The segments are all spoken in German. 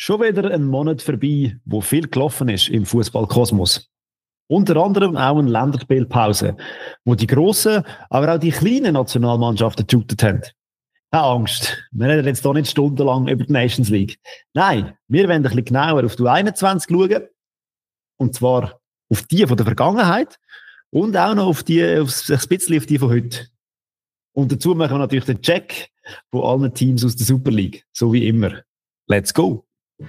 Schon wieder ein Monat vorbei, wo viel gelaufen ist im Fußballkosmos. Unter anderem auch eine Länderspielpause, wo die grossen, aber auch die kleinen Nationalmannschaften geshootet haben. Keine Angst, wir reden jetzt hier nicht stundenlang über die Nations League. Nein, wir wollen ein bisschen genauer auf die U21 schauen. Und zwar auf die von der Vergangenheit und auch noch ein bisschen auf die von heute. Und dazu machen wir natürlich den Check von allen Teams aus der Super League. So wie immer. Let's go!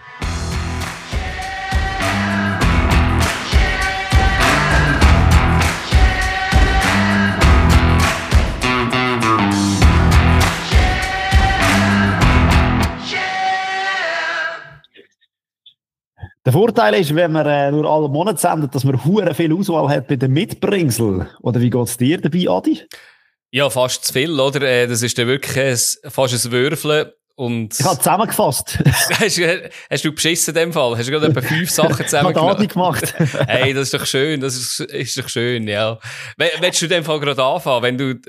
Der Vorteil ist, wenn man nur alle Monate sendet, dass man hure viel Auswahl hat bei den Mitbringsel. Oder wie geht's dir dabei, Adi? Ja, fast zu viel, oder? Das ist dann wirklich fast ein Würfeln. Und ich habe zusammengefasst. Hast du beschissen in dem Fall? Hast du gerade etwa 5 Sachen zusammengenommen? Ich habe Adi gemacht. Hey, das ist doch schön. Das ist doch schön, ja. Willst du in dem Fall gerade anfangen, wenn du...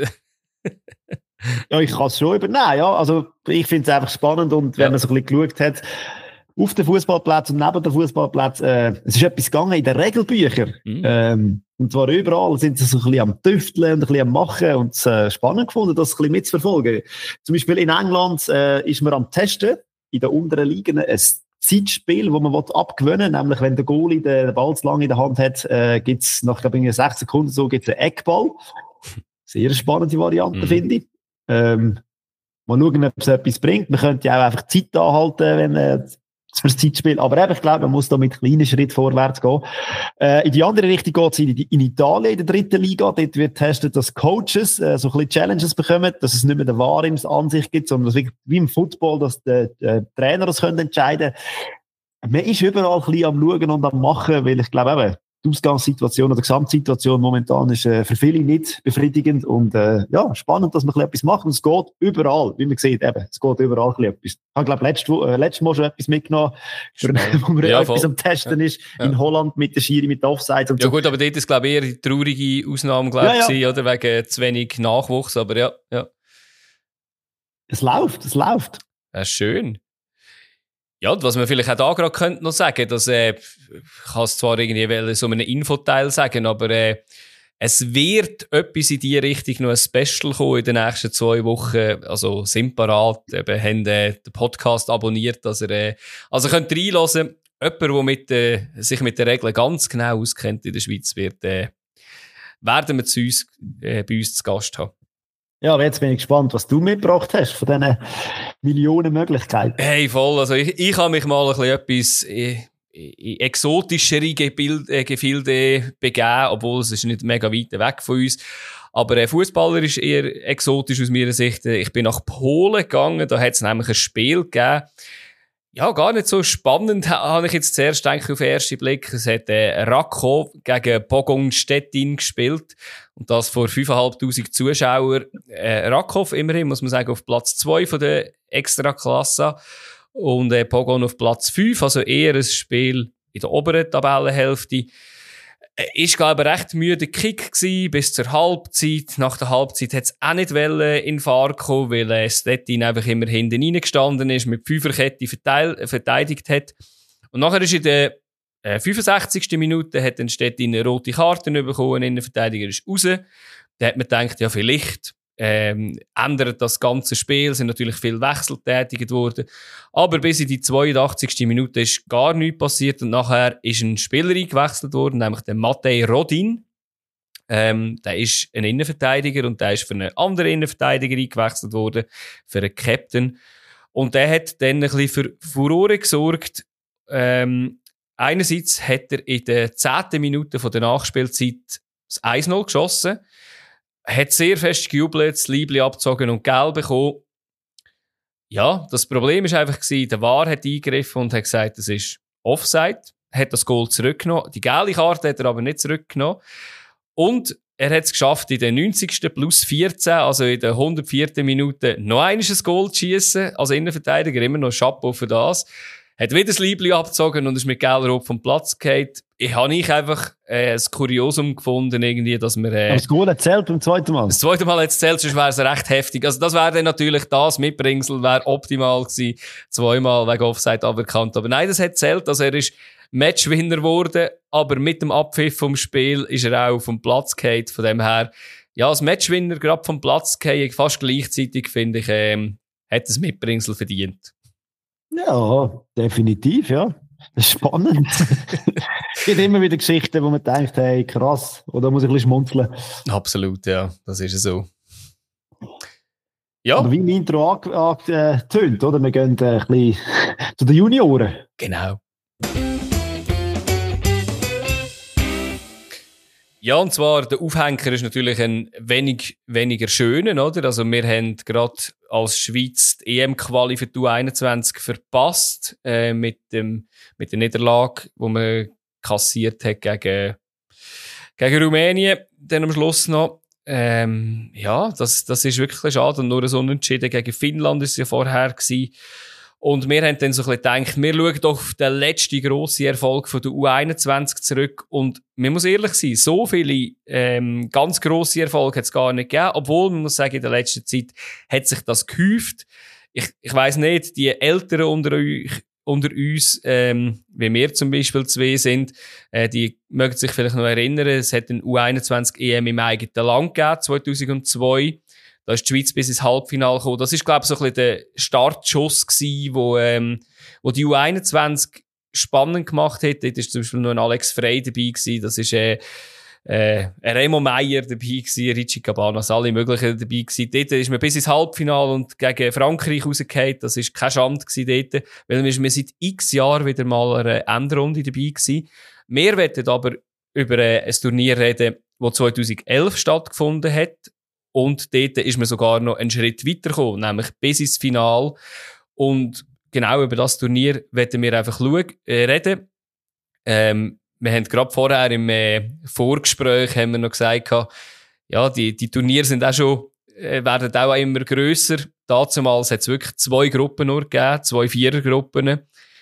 Ja, ich kann es schon übernehmen, ja. Also, ich finde es einfach spannend und wenn man so ein bisschen geschaut hat, auf den Fußballplatz und neben den Fußballplatz, es ist etwas gegangen in den Regelbüchern. Und zwar überall sind sie so ein bisschen am Tüfteln und ein bisschen am Machen und es spannend gefunden, das ein bisschen mitzuverfolgen. Zum Beispiel in England ist man am Testen, in den unteren Ligen, ein Zeitspiel, das man abgewöhnen will. Nämlich, wenn der Goalie den Ball zu lange in der Hand hat, gibt es nach, glaube ich, 6 Sekunden so gibt's einen Eckball. Sehr spannende Variante, finde ich. Mal schauen, ob es etwas bringt. Man könnte ja auch einfach Zeit anhalten, wenn fürs Zeitspiel. Aber eben, ich glaube, man muss da mit kleinen Schritten vorwärts gehen. In die andere Richtung geht es in Italien, in der 3. Liga. Dort wird getestet, dass Coaches so ein bisschen Challenges bekommen, dass es nicht mehr der Wahr an sich gibt, sondern dass wirklich, wie im Football, dass der Trainer das entscheiden können. Man ist überall ein bisschen am Schauen und am Machen, weil ich glaube eben, die Ausgangssituation oder die Gesamtsituation momentan ist für viele nicht befriedigend und ja, spannend, dass man etwas macht und es geht überall, wie man sieht, eben, es geht überall etwas. Ich habe, glaube letztes Mal schon etwas mitgenommen, wo man etwas am Testen ist, in Holland mit der Schiri, mit der Offsides und so. Ja gut, aber dort ist, glaube ich, eher die traurige Ausnahme, glaube ich, oder? Wegen zu wenig Nachwuchs, aber ja. Es läuft. Ja, schön. Ja, und was man vielleicht auch da gerade könnte noch sagen, dass, ich kann es zwar irgendwie so einen Infoteil sagen, aber es wird etwas in die Richtung noch ein Special kommen in den nächsten 2 Wochen. Also sind parat, eben haben den Podcast abonniert, dass also könnt reinhören. Jemand, der sich mit den Regeln ganz genau auskennt in der Schweiz, werden wir bei uns zu Gast haben. Ja, aber jetzt bin ich gespannt, was du mitgebracht hast von diesen Millionen Möglichkeiten. Hey, voll. Also ich habe mich mal ein bisschen etwas in exotischere Gefilde begeben, obwohl es ist nicht mega weit weg von uns. Aber Fußballer ist eher exotisch aus meiner Sicht. Ich bin nach Polen gegangen, da hat es nämlich ein Spiel gegeben. Ja, gar nicht so spannend, habe ich jetzt zuerst gedacht auf den ersten Blick. Es hat Rakow gegen Pogoń Szczecin gespielt. Und das vor 5'500 Zuschauern. Rakow immerhin, muss man sagen, auf Platz 2 von der Extraklasse. Und Pogoń auf Platz 5, also eher ein Spiel in der oberen Tabellenhälfte. Ist, glaube ich, ein recht müde Kick gewesen, bis zur Halbzeit. Nach der Halbzeit hat es auch nicht in Fahrt kommen, weil Stettin einfach immer hinten reingestanden ist, mit Fünferkette verteidigt hat. Und nachher ist in der 65. Minute hat dann Stettin eine rote Karte bekommen, ein Innenverteidiger ist raus. Da hat man gedacht, ja, vielleicht ändert das ganze Spiel, sind natürlich viel Wechsel tätigt worden. Aber bis in die 82. Minute ist gar nichts passiert und nachher ist ein Spieler eingewechselt worden, nämlich der Matej Rodin. Der ist ein Innenverteidiger und der ist für einen anderen Innenverteidiger eingewechselt worden, für einen Captain. Und der hat dann ein bisschen für Furore gesorgt. Einerseits hat er in der 10. Minute von der Nachspielzeit das 1-0 geschossen, hat sehr fest gejubelt, das Liebli abgezogen und Gelb bekommen. Ja, das Problem war einfach, der VAR hat eingegriffen und hat gesagt, das ist Offside, hat das Goal zurückgenommen. Die gelbe Karte hat er aber nicht zurückgenommen. Und er hat es geschafft, in der 90. plus 14, also in der 104. Minute, noch einmal ein Goal zu schiessen, als Innenverteidiger, immer noch Chapeau für das. hat wieder das Liebli abgezogen und ist mit Gelrop vom Platz gefallen. Ich habe einfach ein Kuriosum gefunden, irgendwie, dass wir... Aber das Goal hat zählt beim zweiten Mal. Das zweite Mal hat es zählt, sonst wäre es recht heftig. Also das wäre dann natürlich das Mitbringsel, wäre optimal gewesen. Zweimal wegen Offside aberkannt. Aber nein, das hat zählt. Also er ist Matchwinner geworden, aber mit dem Abpfiff vom Spiel ist er auch vom Platz gefallen. Von dem her, ja, als Matchwinner gerade vom Platz gefallen, fast gleichzeitig, finde ich, hat das Mitbringsel verdient. Ja, definitiv, ja. Das ist spannend. Es gibt immer wieder Geschichten, wo man denkt, hey, krass, oder muss ich ein bisschen schmunzeln. Absolut, ja, das ist so. Ja. Aber wie im Intro angetönt, oder? Wir gehen ein bisschen zu den Junioren. Genau. Ja, und zwar, der Aufhänger ist natürlich ein weniger schöner, oder? Also, wir haben gerade als Schweiz die EM-Quali für die U21 verpasst, mit der Niederlage, die man kassiert hat gegen Rumänien, dann am Schluss noch. Ja, das ist wirklich schade. Und nur ein Unentschieden gegen Finnland ist es ja vorher gewesen. Und wir haben dann so ein bisschen gedacht, wir schauen doch auf den letzten grossen Erfolg von der U21 zurück. Und man muss ehrlich sein, so viele ganz grosse Erfolge hat es gar nicht gegeben. Obwohl, man muss sagen, in der letzten Zeit hat sich das gehäuft. Ich weiss nicht, die Älteren unter uns, wie wir zum Beispiel zwei sind, die mögen sich vielleicht noch erinnern, es hat eine U21 EM im eigenen Land gegeben, 2002. Da ist die Schweiz bis ins Halbfinale gekommen. Das ist, glaube ich, so ein bisschen der Startschuss gewesen, wo die U21 spannend gemacht hat. Dort ist zum Beispiel noch ein Alex Frey dabei gewesen. Das ist, Remo Meyer dabei gewesen, Richie Cabanas, alle möglichen dabei gewesen. Dort ist man bis ins Halbfinale und gegen Frankreich rausgefallen. Das ist keine Schande gewesen dort, weil wir seit x Jahren wieder mal eine Endrunde dabei gewesen. Wir werden aber über ein Turnier reden, das 2011 stattgefunden hat. Und dort ist man sogar noch einen Schritt weitergekommen, nämlich bis ins Finale. Und genau über das Turnier werden wir einfach reden. Wir haben gerade vorher im Vorgespräch haben wir noch gesagt, ja, die Turniere sind auch schon, werden auch immer grösser. Damals hat es wirklich 2 Gruppen nur gegeben, 2 Vierergruppen,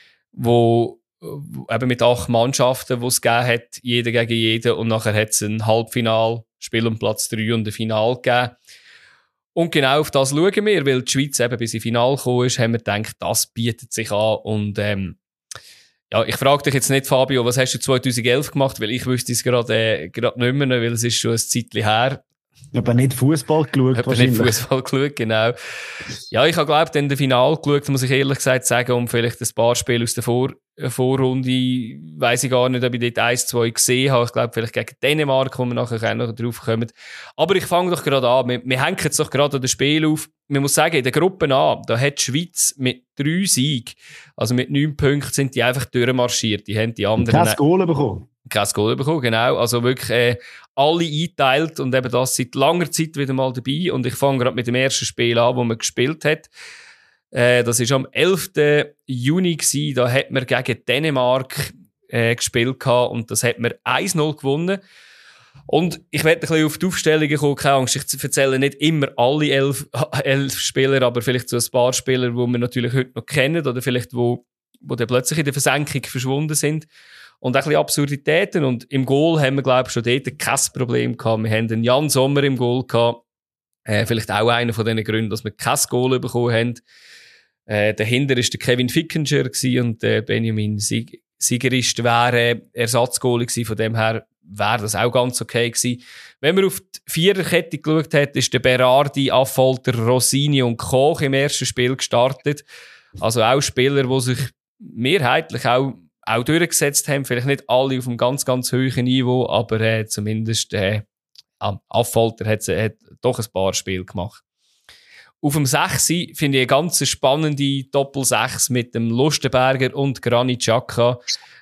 wo eben mit 8 Mannschaften, die es gegeben hat, jeder gegen jeden. Und nachher hat es ein Halbfinale, Spiel um Platz 3 und ein Finale gegeben. Und genau auf das schauen wir, weil die Schweiz eben bis ins Finale gekommen ist, haben wir gedacht, das bietet sich an. Und ja, ich frage dich jetzt nicht, Fabio, was hast du 2011 gemacht? Weil ich wüsste es gerade nicht mehr, weil es ist schon ein Zeitchen her. Aber nicht Fußball geschaut. Ich habe nicht Fußball geschaut, genau. Ja, ich habe, glaube ich, dann das Finale geschaut, muss ich ehrlich gesagt sagen, um vielleicht ein paar Spiele aus der Vorrunde, weiss ich gar nicht, ob ich dort 1, 2 gesehen habe. Ich glaube, vielleicht gegen Dänemark, wo wir nachher auch noch drauf kommen. Aber ich fange doch gerade an. Wir hängen jetzt doch gerade an das Spiel auf. Man muss sagen, in der Gruppe A, da hat die Schweiz mit 3 Siegen, also mit 9 Punkten, sind die einfach durchmarschiert. Die haben die anderen... Kein Goal bekommen. Kein Goal bekommen, genau. Also wirklich alle eingeteilt und eben das seit langer Zeit wieder mal dabei. Und ich fange gerade mit dem ersten Spiel an, wo man gespielt hat. Das war am 11. Juni gewesen. Da hat man gegen Dänemark gespielt gehabt und das hat man 1-0 gewonnen. Und ich werde ein bisschen auf die Aufstellungen kommen, keine Angst, ich erzähle nicht immer alle 11 Spieler, aber vielleicht so ein paar Spieler, die wir natürlich heute noch kennen oder vielleicht wo dann plötzlich in der Versenkung verschwunden sind. Und auch ein bisschen Absurditäten. Und im Goal haben wir, glaube ich, schon dort kein Problem gehabt. Wir haben einen Jan Sommer im Goal gehabt. Vielleicht auch einer von diesen Gründen, dass wir kein Goal bekommen haben. Dahinter war der Kevin Fickinger und Benjamin Sigerist wäre Ersatzgoalie gewesen. Von dem her wäre das auch ganz okay gewesen. Wenn man auf die Viererkette geschaut hat, ist der Berardi, Affolter, Rossini und Koch im ersten Spiel gestartet. Also auch Spieler, die sich mehrheitlich auch durchgesetzt haben. Vielleicht nicht alle auf einem ganz, ganz hohen Niveau, aber zumindest Affolter hat doch ein paar Spiele gemacht. Auf dem 6 finde ich eine ganz spannende Doppel-6 mit dem Lustenberger und Granit Xhaka.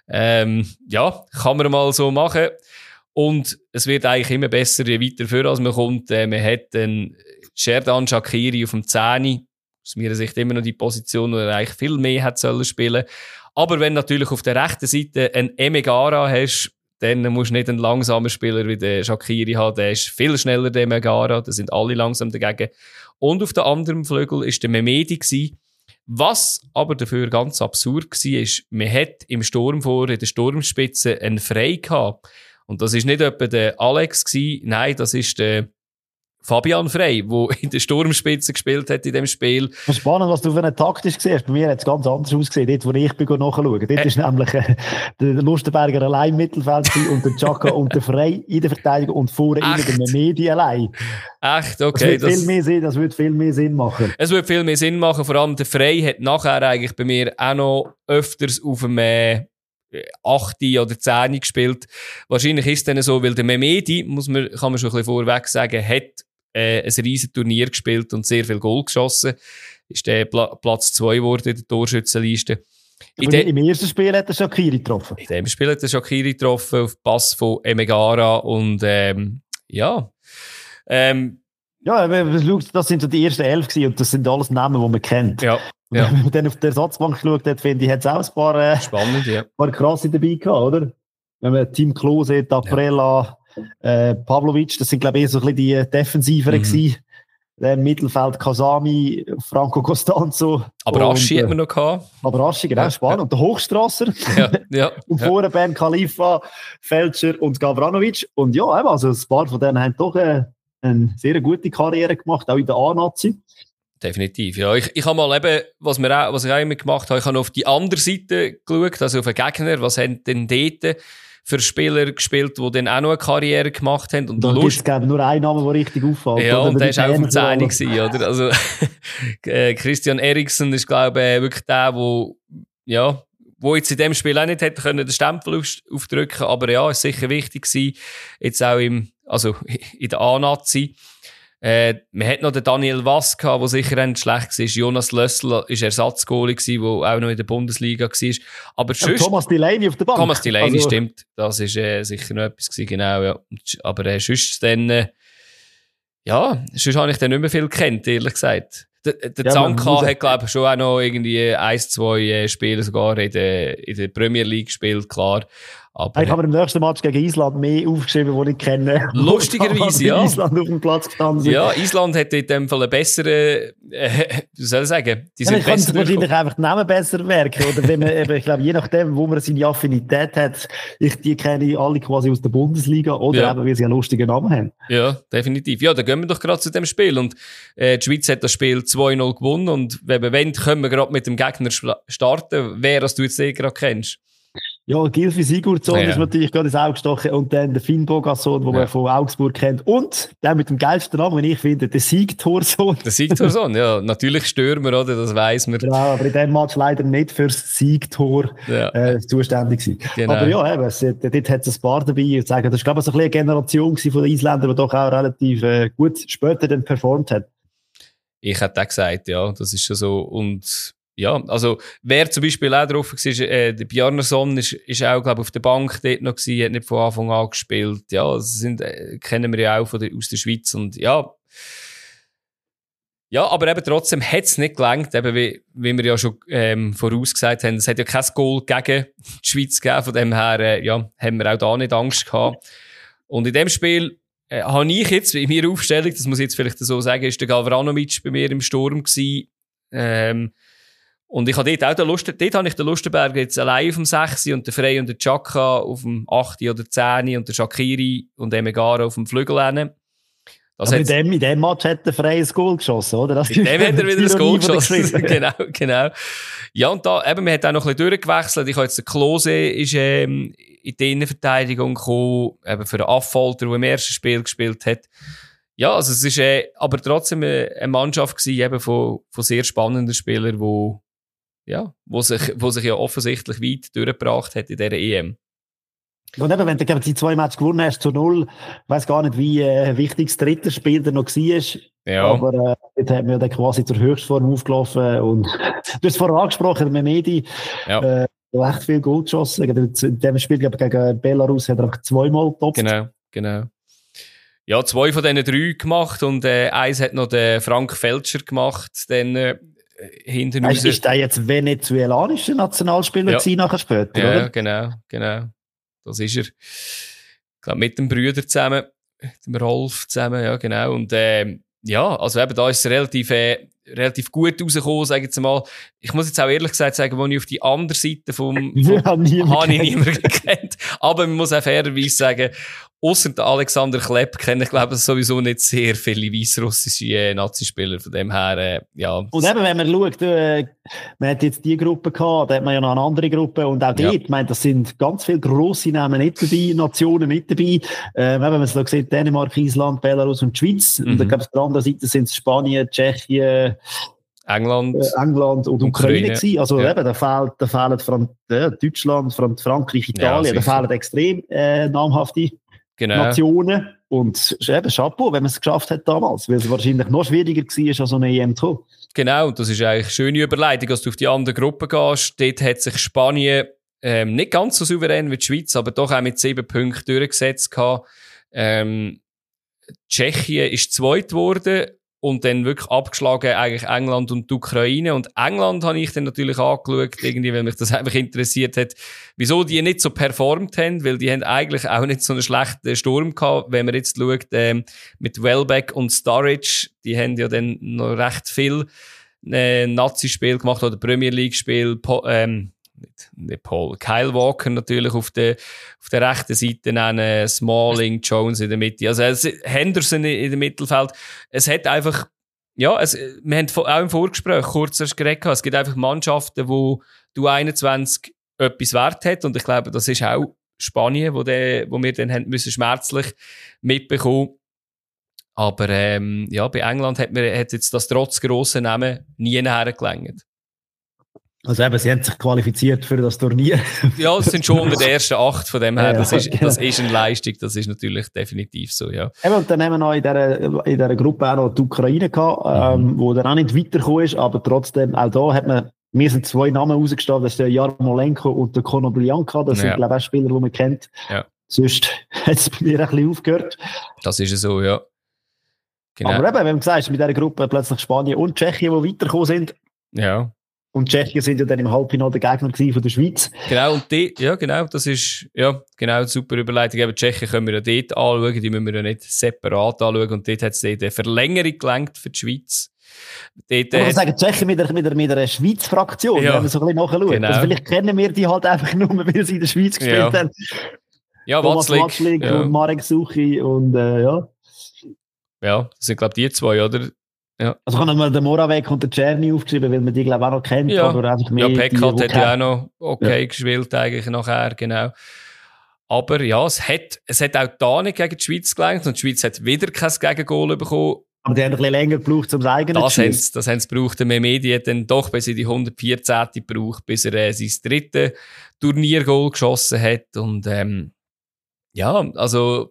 Ja, kann man mal so machen. Und es wird eigentlich immer besser, je weiter vor als man kommt. Man hat einen Xherdan Shaqiri auf dem 10. Aus meiner Sicht immer noch die Position, wo er eigentlich viel mehr hat sollen spielen. Aber wenn du natürlich auf der rechten Seite einen Emegara hast, dann musst du nicht einen langsamen Spieler wie den Shaqiri haben. Der ist viel schneller, der Emegara. Da sind alle langsam dagegen. Und auf der anderen Flügel war der Mehmedi gewesen, Was aber dafür ganz absurd war, ist, man hat im Sturm in der Sturmspitze einen Frei gehabt. Und das ist nicht etwa der Alex gewesen, nein, das ist der Fabian Frey, der in der Sturmspitze gespielt hat in dem Spiel. Das ist spannend, was du für eine taktisch gesehen hast. Bei mir hat es ganz anders ausgesehen. Dort, wo ich nachschauen. Dort ist nämlich der Lustenberger allein im Mittelfeld und der Chaka und der Frey in der Verteidigung und vorne innen der Medi allein. Echt? Okay. Das würde viel mehr Sinn machen. Es würde viel mehr Sinn machen. Vor allem der Frey hat nachher eigentlich bei mir auch noch öfters auf dem 8. oder 10. gespielt. Wahrscheinlich ist es dann so, weil der Mehmedi, kann man schon ein bisschen vorweg sagen, hat ein riesen Turnier gespielt und sehr viel Goal geschossen. Ist der Platz 2 geworden in der Torschützenliste. Im ersten Spiel hat er Shaqiri getroffen. In dem Spiel hat er Shaqiri getroffen, auf Pass von Emegara und ja, das sind so die ersten 11 gewesen und das sind alles Namen, die man kennt. Ja. Und wenn man dann auf die Ersatzbank geschaut hat, finde ich, hat es auch ein paar, spannend, ja. Paar krasse dabei gehabt, oder? Wenn man Team Klose, Taprella, Pavlovic, das sind, glaube ich, eher so ein bisschen die Defensiveren gewesen. Im Mittelfeld Kasami, Franco Costanzo. Aber Aschi hat man noch gehabt. Aber Aschi, genau, spannend. Und der Hochstrasser. Ja. Und vorher Ben Khalifa, Feldscher und Gavranovic. Und ja, also ein paar von denen haben doch eine sehr gute Karriere gemacht, auch in der A-Nazi. Definitiv, ja. Ich habe mal eben, was ich auch immer gemacht habe, ich habe auf die andere Seite geschaut, also auf den Gegner, was haben denn dort für Spieler gespielt, die dann auch noch eine Karriere gemacht haben. Und da gibt es nur einen Namen, der richtig auffällt. Ja, oder? Und der war auch auf dem 10 gewesen, oder? Also, Christian Eriksen ist, glaube ich, wirklich der, wo jetzt in dem Spiel auch nicht hätte können den Stempel aufdrücken, aber ja, ist sicher wichtig gewesen, jetzt auch in der A-Nazi. Man hat noch den Daniel Wass gehabt, der sicher nicht schlecht war. Jonas Lössl war Ersatzgoalie gewesen, der auch noch in der Bundesliga war. Aber sonst, Thomas Delaney auf der Bank. Thomas Delaney, stimmt. Das war sicher noch etwas gewesen, genau, ja. Aber sonst dann, sonst habe ich dann nicht mehr viel gekannt, ehrlich gesagt. Der Zanka hat, glaube ich, schon auch noch irgendwie 1-2 Spiele sogar in der Premier League gespielt, klar. Aber ich habe im nächsten Match gegen Island mehr aufgeschrieben, die ich kenne. Lustigerweise, ja. Island auf dem Platz gestanden. Ja, Island hat in dem Fall einen besseren, wie soll ich sagen, die sind besser wahrscheinlich einfach die Namen besser merken. Oder wenn man ich glaube, je nachdem, wo man seine Affinität hat, die kenne ich alle quasi aus der Bundesliga oder eben, weil sie einen lustigen Namen haben. Ja, definitiv. Ja, dann gehen wir doch gerade zu dem Spiel. Und die Schweiz hat das Spiel 2-0 gewonnen. Und wenn wir wollen, können wir gerade mit dem Gegner starten. Wer, das du jetzt gerade kennst. Ja, Gylfi Sigurdsson ist natürlich gerade ins Auge gestochen und dann der Finn Bogasson, den man von Augsburg kennt und der mit dem geilsten Namen, den ich finde, der Siegtorsohn. Der Siegtorsohn, ja, natürlich Stürmer, oder, das weiss man. Genau, aber in diesem Match leider nicht fürs Siegtor zuständig gewesen. Genau. Aber ja, eben, dort hat es ein paar dabei und sagen, das ist, glaube ich, so ein bisschen eine Generation von den Isländern, die doch auch relativ gut später dann performt hat. Ich hätte auch gesagt, ja, das ist schon so. Und ja, also, wer zum Beispiel auch drauf war, der Bjarnason ist auch, glaube ich, auf der Bank dort noch gewesen, hat nicht von Anfang an gespielt. Ja, das kennen wir ja auch aus der Schweiz. Und ja, aber eben trotzdem hat es nicht gelangt, eben wie wir ja schon vorausgesagt haben. Es hat ja kein Goal gegen die Schweiz gegeben, von dem her, haben wir auch da nicht Angst gehabt. Und in dem Spiel habe ich jetzt, in meiner Aufstellung, das muss ich jetzt vielleicht so sagen, ist der Gavranovic bei mir im Sturm gewesen. Und ich habe dort habe ich den Lustenberger jetzt allein auf dem 6 und den Frey und den Chaka auf dem 8 oder 10 und den Shaqiri und den Emegara auf dem Flügel hin. Aber in dem Match hat der Frey ein Goal geschossen, oder? In dem hat er wieder ein Goal geschossen. Genau. Ja, und da, eben, man hat auch noch ein bisschen durchgewechselt. Ich habe jetzt den Klose ist, in die Innenverteidigung gekommen, eben für den Affolter, der im ersten Spiel gespielt hat. Ja, also es ist aber trotzdem eine Mannschaft gewesen, eben von sehr spannenden Spielern, wo sich ja offensichtlich weit durchgebracht hat in dieser EM. Und eben, wenn du die 2 Matches gewonnen hast zu 0, ich weiss gar nicht, wie wichtig das dritte Spiel dann noch war. Ja. Aber dort hat man ja dann quasi zur Höchstform aufgelaufen. Und du hast vorher angesprochen, der Mehmedi echt viel Goal geschossen. In dem Spiel gegen Belarus hat er auch 2-mal getopft. Genau. Ja, 2 von diesen 3 gemacht und eins hat noch der Frank Feldscher gemacht. Dann hinten raus. Ist der jetzt venezuelanischer Nationalspieler gewesen nachher später, oder? Ja, genau. Das ist er. Ich glaube, mit dem Brüder zusammen, mit dem Rolf zusammen, ja, genau. Und also eben, da ist es relativ relativ gut rausgekommen, sage ich jetzt mal. Ich muss jetzt auch ehrlich gesagt sagen, als ich auf die andere Seite habe ich niemanden gekannt. Aber man muss auch fairerweise sagen, ausser der Alexander Klepp kenne ich, glaube ich, sowieso nicht sehr viele weißrussische Nazispieler. Von dem her, ja. Und eben, wenn man schaut, man hat jetzt die Gruppe gehabt, da hat man ja noch eine andere Gruppe und auch dort, ich meine, das sind ganz viele grosse Namen nicht dabei, Nationen nicht dabei. Wenn man es da sieht, Dänemark, Island, Belarus und die Schweiz. Und dann, glaube ich, auf der anderen Seite sind es Spanien, Tschechien, England und Ukraine gewesen. Also eben, da fehlen Deutschland, Frankreich, Italien, da fehlen extrem namhafte Nationen. Und eben Chapeau, wenn man es geschafft hat damals, weil es wahrscheinlich noch schwieriger war, als so eine EM zu kommen. Genau, und das ist eigentlich eine schöne Überleitung, als du auf die andere Gruppe gehst. Dort hat sich Spanien nicht ganz so souverän wie die Schweiz, aber doch auch mit 7 Punkten durchgesetzt gehabt. Tschechien ist zweit geworden und dann wirklich abgeschlagen eigentlich England und die Ukraine. Und England habe ich dann natürlich angeschaut, irgendwie, weil mich das einfach interessiert hat, wieso die nicht so performt haben, weil die haben eigentlich auch nicht so einen schlechten Sturm gehabt. Wenn man jetzt schaut, mit Welbeck und Sturridge, die haben ja dann noch recht viel Nazi-Spiel gemacht oder Premier League-Spiel, nicht Paul, Kyle Walker natürlich auf der rechten Seite, dann Smalling, Jones in der Mitte, also Henderson in dem Mittelfeld. Es hat einfach, ja, wir haben auch im Vorgespräch kurz erst geredet, es gibt einfach Mannschaften, wo du 21 etwas wert hat und ich glaube, das ist auch Spanien, wo wir dann haben müssen schmerzlich mitbekommen. Aber ja, bei England hat jetzt das trotz grossen Namen nie nachher gelangt. Also eben, sie haben sich qualifiziert für das Turnier. Ja, es sind schon unter den ersten 8 von dem her. Das ist eine Leistung, das ist natürlich definitiv so, ja. Eben, und dann haben wir noch in dieser Gruppe auch noch die Ukraine gehabt, wo dann auch nicht weitergekommen ist, aber trotzdem, auch da hat man, mir sind 2 Namen rausgestellt, das ist der Jarmolenko und der Konoplyanka, das sind, glaube ich, auch Spieler, die man kennt. Ja. Sonst hat es bei mir ein bisschen aufgehört. Das ist so, ja. Genau. Aber eben, wenn du sagst, mit dieser Gruppe plötzlich Spanien und Tschechien, die weitergekommen sind. Ja. Und Tschechien sind ja dann im Halbfinale der Gegner von der Schweiz. Genau, und das ist, ja, genau, super Überleitung. Eben, Tschechien können wir ja dort anschauen, die müssen wir ja nicht separat anschauen. Und dort hat es eine Verlängerung gelangt für die Schweiz. Dort, ich sagen, Tschechien mit einer Schweiz-Fraktion, wenn wir so ein bisschen nachschauen. Genau. Also vielleicht kennen wir die halt einfach nur, weil sie in der Schweiz gespielt haben. Ja, Watzlik und Marek Suchi und ja. Ja, das sind, glaube ich, die 2, oder? Ja. Also kann man den Moravec und den Czerny aufgeschrieben, weil man die, glaube ich, auch noch kennt. Ja, aber einfach mehr Pekkat hat ja auch noch gespielt, eigentlich nachher, genau. Aber ja, es hat auch da nicht gegen die Schweiz gelangt und die Schweiz hat wieder kein Gegengol bekommen. Aber die haben ein bisschen länger gebraucht, um das eigene zu schiessen. Das haben sie gebraucht. Der Mehmedi hat dann doch bis in die 114. gebraucht, bis er sein drittes Turniergoal geschossen hat. Und ja, also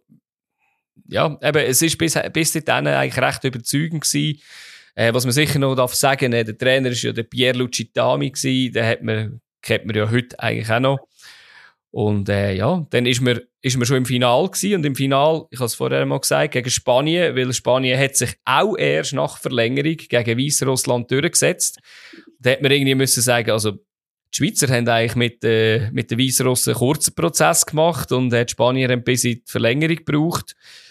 ja, eben, es ist bis dahin eigentlich recht überzeugend gewesen. Was man sicher noch darf sagen, der Trainer war ja der Pierluigi Tami gewesen, den kennt man ja heute eigentlich auch noch. Und ja, dann ist man schon im Finale gewesen. Und im Finale, ich habe es vorher mal gesagt, gegen Spanien, weil Spanien hat sich auch erst nach Verlängerung gegen Weißrussland durchgesetzt. Da hat man irgendwie müssen sagen, also die Schweizer haben eigentlich mit den Weißrussen einen kurzen Prozess gemacht und die Spanier haben bis in die Verlängerung gebraucht.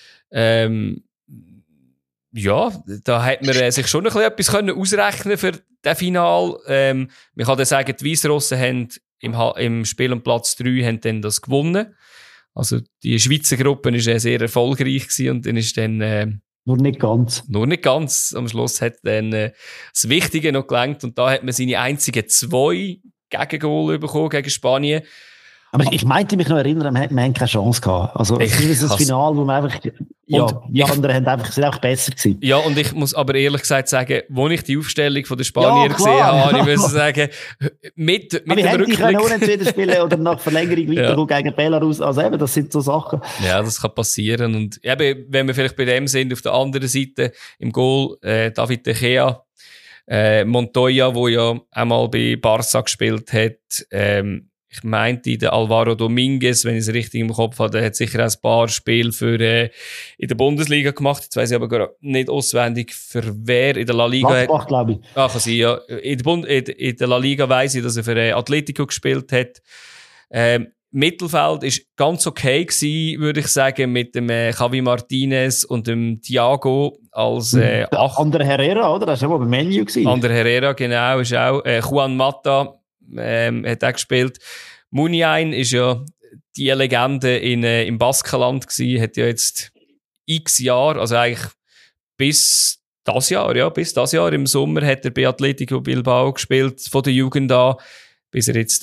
Ja, da hat man sich schon ein bisschen etwas ausrechnen für das Finale. Man kann dann sagen, die Weißrussen haben im Spiel um Platz 3 haben dann das gewonnen. Also die Schweizer Gruppe war sehr erfolgreich gewesen und dann ist dann nur nicht ganz. Nur nicht ganz. Am Schluss hat dann das Wichtige noch gelangt und da hat man seine einzigen 2 Gegengol bekommen gegen Spanien. Aber ich meinte mich noch erinnern, wir haben keine Chance gehabt. Also, es ist das Finale, wo man einfach, die anderen sind einfach besser gewesen. Ja, und ich muss aber ehrlich gesagt sagen, als ich die Aufstellung von der Spanier gesehen habe, ich muss sagen, mit dem Rückblick. Die können unentschieden spielen oder nach Verlängerung weiterkommen gegen Belarus. Also eben, das sind so Sachen. Ja, das kann passieren. Und eben, wenn wir vielleicht bei dem sind, auf der anderen Seite, im Goal, David De Gea, Montoya, der ja einmal bei Barça gespielt hat, ich meinte, der Alvaro Dominguez, wenn ich es richtig im Kopf habe, der hat sicher auch ein paar Spiele in der Bundesliga gemacht. Jetzt weiss ich aber gar nicht auswendig, für wer in der La Liga. Glaube ich. Kann sein, ja. In der La Liga weiss ich, dass er für Atletico gespielt hat. Mittelfeld ist ganz okay gewesen, würde ich sagen, mit dem Javi Martinez und dem Thiago als Ander Herrera, oder? Das war ja bei Menu gewesen. Ander Herrera, genau, ist auch. Juan Mata hat auch gespielt. Muniain ist ja die Legende im Baskenland gewesen, hat ja jetzt x Jahre, also eigentlich bis das Jahr im Sommer hat er bei Atletico Bilbao gespielt, von der Jugend an, bis er jetzt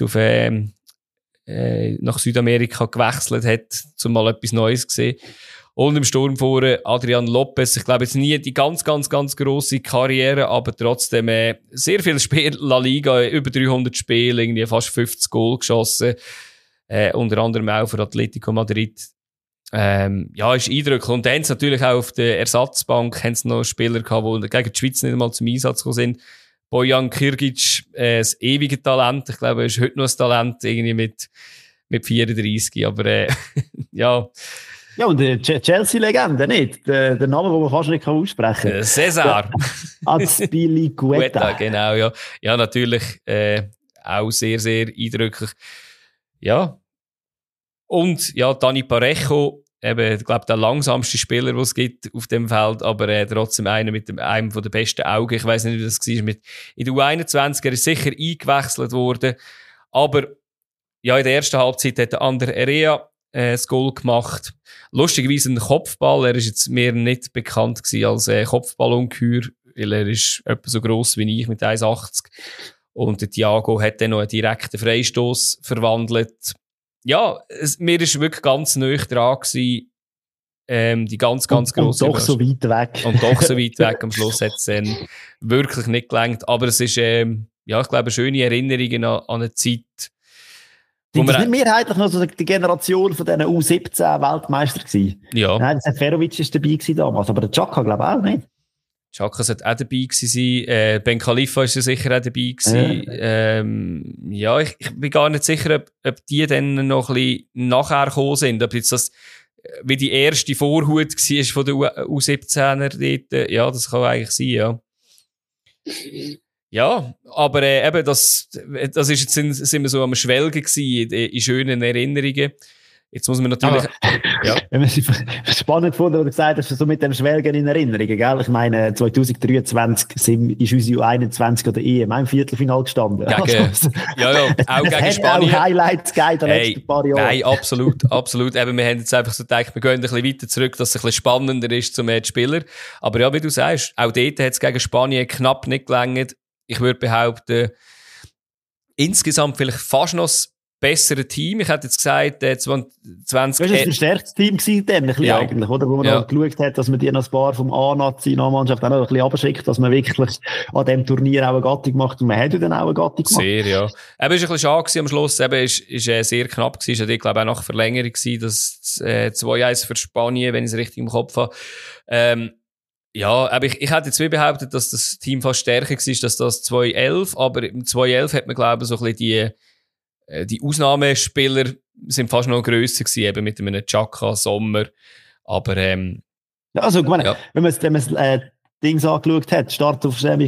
nach Südamerika gewechselt hat, um mal etwas Neues zu sehen. Und im Sturm vorne Adrian Lopez. Ich glaube jetzt nie die ganz grosse Karriere, aber trotzdem sehr viel Spiel La Liga, über 300 Spiele, irgendwie fast 50 Goal geschossen. Unter anderem auch für Atletico Madrid. Ist eindrücklich. Und dann haben sie natürlich auch auf der Ersatzbank haben sie noch Spieler gehabt, die gegen die Schweiz nicht einmal zum Einsatz gekommen sind. Bojan Kirgic, das ewige Talent. Ich glaube, er ist heute noch ein Talent, irgendwie mit 34. Aber, ja. Ja, und die Chelsea-Legende, nicht? Der Name, den man fast nicht aussprechen kann. Cesar. Azpilicueta. Genau, ja. Ja, natürlich, auch sehr, sehr eindrücklich. Ja. Und, ja, Dani Parejo, eben, ich glaube, der langsamste Spieler, den es gibt auf dem Feld, aber trotzdem einer mit einem von den besten Augen. Ich weiss nicht, wie das war. In der U21, er ist sicher eingewechselt worden, aber ja, in der ersten Halbzeit hat der Ander Herrera das Goal gemacht. Lustigerweise ein Kopfball, er ist jetzt mir nicht bekannt gewesen als Kopfballungeheuer, weil er ist etwa so gross wie ich mit 1,80. Und der Thiago hat dann noch einen direkten Freistoß verwandelt. Ja, mir ist wirklich ganz nahe dran gewesen, die ganz grosse Und doch so weit weg. Und doch so weit weg. Am Schluss hat es wirklich nicht gelangt. Aber es ist, ich glaube, schöne Erinnerungen an eine Zeit. Sind das nicht mehrheitlich noch so die Generation von diesen U17-Weltmeister gewesen? Ja. Nein, der Seferovic war dabei gewesen damals, aber der Chaka glaube ich auch nicht. Chaka sollte auch dabei gewesen sein. Ben Khalifa ist ja sicher auch dabei gewesen. Ich bin gar nicht sicher, ob die dann noch ein bisschen nachher gekommen sind. Ob jetzt das wie die erste Vorhut war von der U17er dort. Ja, das kann eigentlich sein, ja. Ja, aber eben, das ist jetzt, sind wir so am Schwelgen gewesen, in schönen Erinnerungen. Jetzt muss man natürlich, ja. Spannend gefunden, was du gesagt hast, so mit dem Schwelgen in Erinnerungen, gell? Ich meine, 2023 ist unsere U21 oder EM im Viertelfinale gestanden. Auch gegen Spanien. Auch Highlights gegeben in den letzten paar Jahren. Nein, absolut. Eben, wir haben jetzt einfach so gedacht, wir gehen ein bisschen weiter zurück, dass es ein bisschen spannender ist zum Spieler. Aber ja, wie du sagst, auch dort hat es gegen Spanien knapp nicht gelangt. Ich würde behaupten, insgesamt vielleicht fast noch das bessere Team. Ich hätte jetzt gesagt, 20... Das war ein verstärktes Team gewesen, dann, ein bisschen eigentlich, oder? Wo man auch geschaut hat, dass man die noch ein paar vom A-Nazi-Mannschaft auch noch ein bisschen abschickt, dass man wirklich an dem Turnier auch eine Gattung macht. Und man hat ja dann auch eine Gattung gemacht. Sehr, ja. Eben, es war ein bisschen schade gewesen am Schluss. Eben, ist sehr knapp gewesen. Ist ja, ich glaube, auch nach Verlängerung gewesen, das 2-1 für Spanien, wenn ich es richtig im Kopf habe. Ja, aber ich hätte jetzt wie behauptet, dass das Team fast stärker war, dass das 2-11, aber im 2-11 hat man, glaube ich, so ein bisschen die Ausnahmespieler sind fast noch grösser gewesen, eben mit einem Chaka, Sommer, aber ja, also, ich meine, wenn man Dings angeschaut hat, Startaufstellung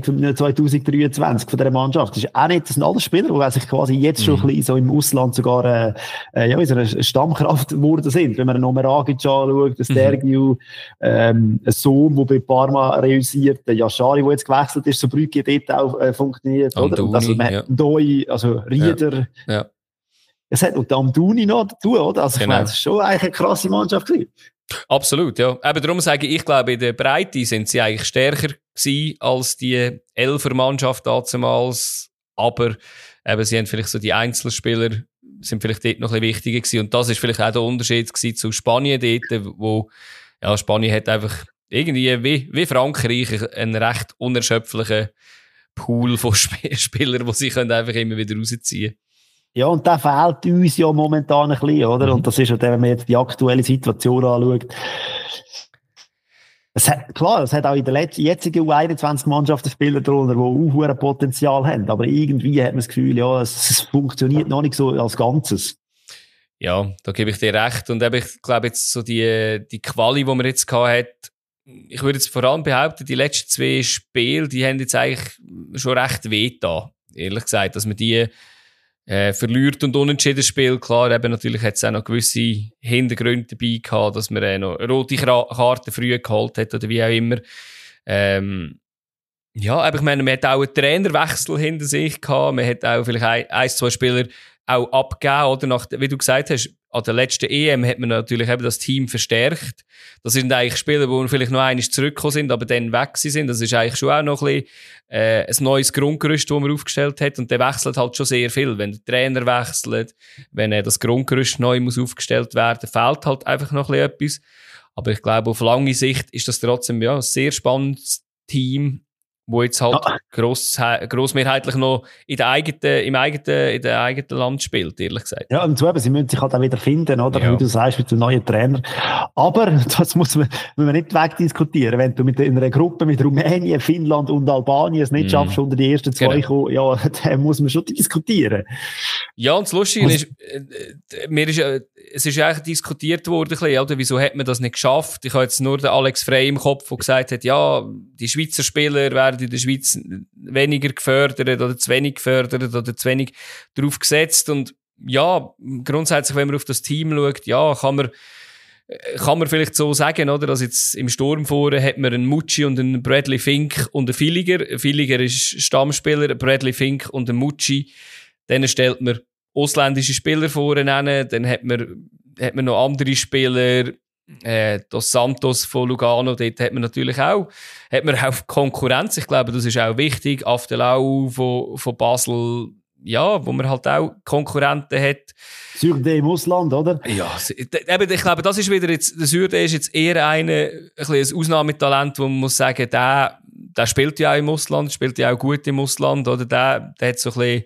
2023 von dieser Mannschaft, ist auch nicht, das sind alle Spieler, die sich quasi jetzt schon ein bisschen so im Ausland sogar wie so eine Stammkraft geworden sind. Wenn man einen Omeragic anschaut, den Stergiu, einen Sohn, der bei Parma reüssiert, den Yashari, der jetzt gewechselt ist, so Brügge dort auch funktioniert. Amdouni, oder? Also man hat Doi, also Rieder. Ja. Es hat noch Amdouni noch dazu, oder? Also ich meine, das ist schon eigentlich eine krasse Mannschaft gewesen. Absolut, ja. Eben darum sage ich, glaube, in der Breite sind sie eigentlich stärker gewesen als die Elfer-Mannschaft damals. Aber eben, sie haben vielleicht so die Einzelspieler, sind vielleicht dort noch ein bisschen wichtiger gewesen. Und das ist vielleicht auch der Unterschied gewesen zu Spanien dort, wo, ja, Spanien hat einfach irgendwie wie Frankreich einen recht unerschöpflichen Pool von Spielern, die sie können einfach immer wieder rausziehen können. Ja, und der fehlt uns ja momentan ein bisschen, oder? Und das ist ja, wenn man jetzt die aktuelle Situation anschaut. Es hat auch in der jetzigen U21-Mannschaft Spieler drunter, die auch ein Potenzial haben. Aber irgendwie hat man das Gefühl, ja, es funktioniert noch nicht so als Ganzes. Ja, da gebe ich dir recht. Und eben, ich glaube jetzt so die Quali, die man jetzt gehabt hat, ich würde jetzt vor allem behaupten, die letzten 2 Spiele, die haben jetzt eigentlich schon recht wehgetan. Ehrlich gesagt, dass man die verliert und unentschieden Spiel. Klar, eben natürlich hat es auch noch gewisse Hintergründe dabei gehabt, dass man noch rote Karten früh geholt hat oder wie auch immer. Ja, aber ich meine, man hat auch einen Trainerwechsel hinter sich gehabt. Man hat auch vielleicht ein, zwei Spieler auch abgegeben, oder? Wie du gesagt hast, an der letzten EM hat man natürlich eben das Team verstärkt. Das sind eigentlich Spieler, die vielleicht noch einmal zurückgekommen sind, aber dann weg sind. Das ist eigentlich schon auch noch ein bisschen, ein neues Grundgerüst, das man aufgestellt hat. Und der wechselt halt schon sehr viel. Wenn der Trainer wechselt, wenn das Grundgerüst neu muss aufgestellt werden, fehlt halt einfach noch ein bisschen etwas. Aber ich glaube, auf lange Sicht ist das trotzdem, ja, ein sehr spannendes Team, wo jetzt halt grossmehrheitlich noch in der eigenen Land spielt, ehrlich gesagt. Ja, und so eben, sie müssen sich halt auch wieder finden, oder? Ja. Wie du sagst, mit dem neuen Trainer. Aber das muss man nicht wegdiskutieren. Wenn du mit einer Gruppe mit Rumänien, Finnland und Albanien es nicht schaffst, unter die ersten zwei kommen, ja, dann muss man schon diskutieren. Ja, und das Lustige ist, es ist eigentlich diskutiert worden, ein bisschen, oder? Wieso hat man das nicht geschafft? Ich habe jetzt nur den Alex Frey im Kopf, der gesagt hat, ja, die Schweizer Spieler werden in der Schweiz weniger gefördert oder zu wenig gefördert oder zu wenig drauf gesetzt. Und ja, grundsätzlich, wenn man auf das Team schaut, ja, kann man vielleicht so sagen, oder? Also jetzt im Sturm vorne hat man einen Mucci und einen Bradley Fink und einen Villiger. Villiger ist Stammspieler, Bradley Fink und einen Mucci. Dann stellt man ausländische Spieler vorne hin, dann hat man noch andere Spieler, Dos Santos von Lugano, dort hat man natürlich auch Konkurrenz. Ich glaube, das ist auch wichtig. Aftelau von Basel, ja, wo man halt auch Konkurrenten hat. Surde im Ausland, oder? Ja, eben, ich glaube, das ist wieder jetzt, der Surde ist jetzt eher ein Ausnahmetalent, wo man muss sagen, der spielt ja auch im Ausland, spielt ja auch gut im Ausland, oder der hat so ein bisschen,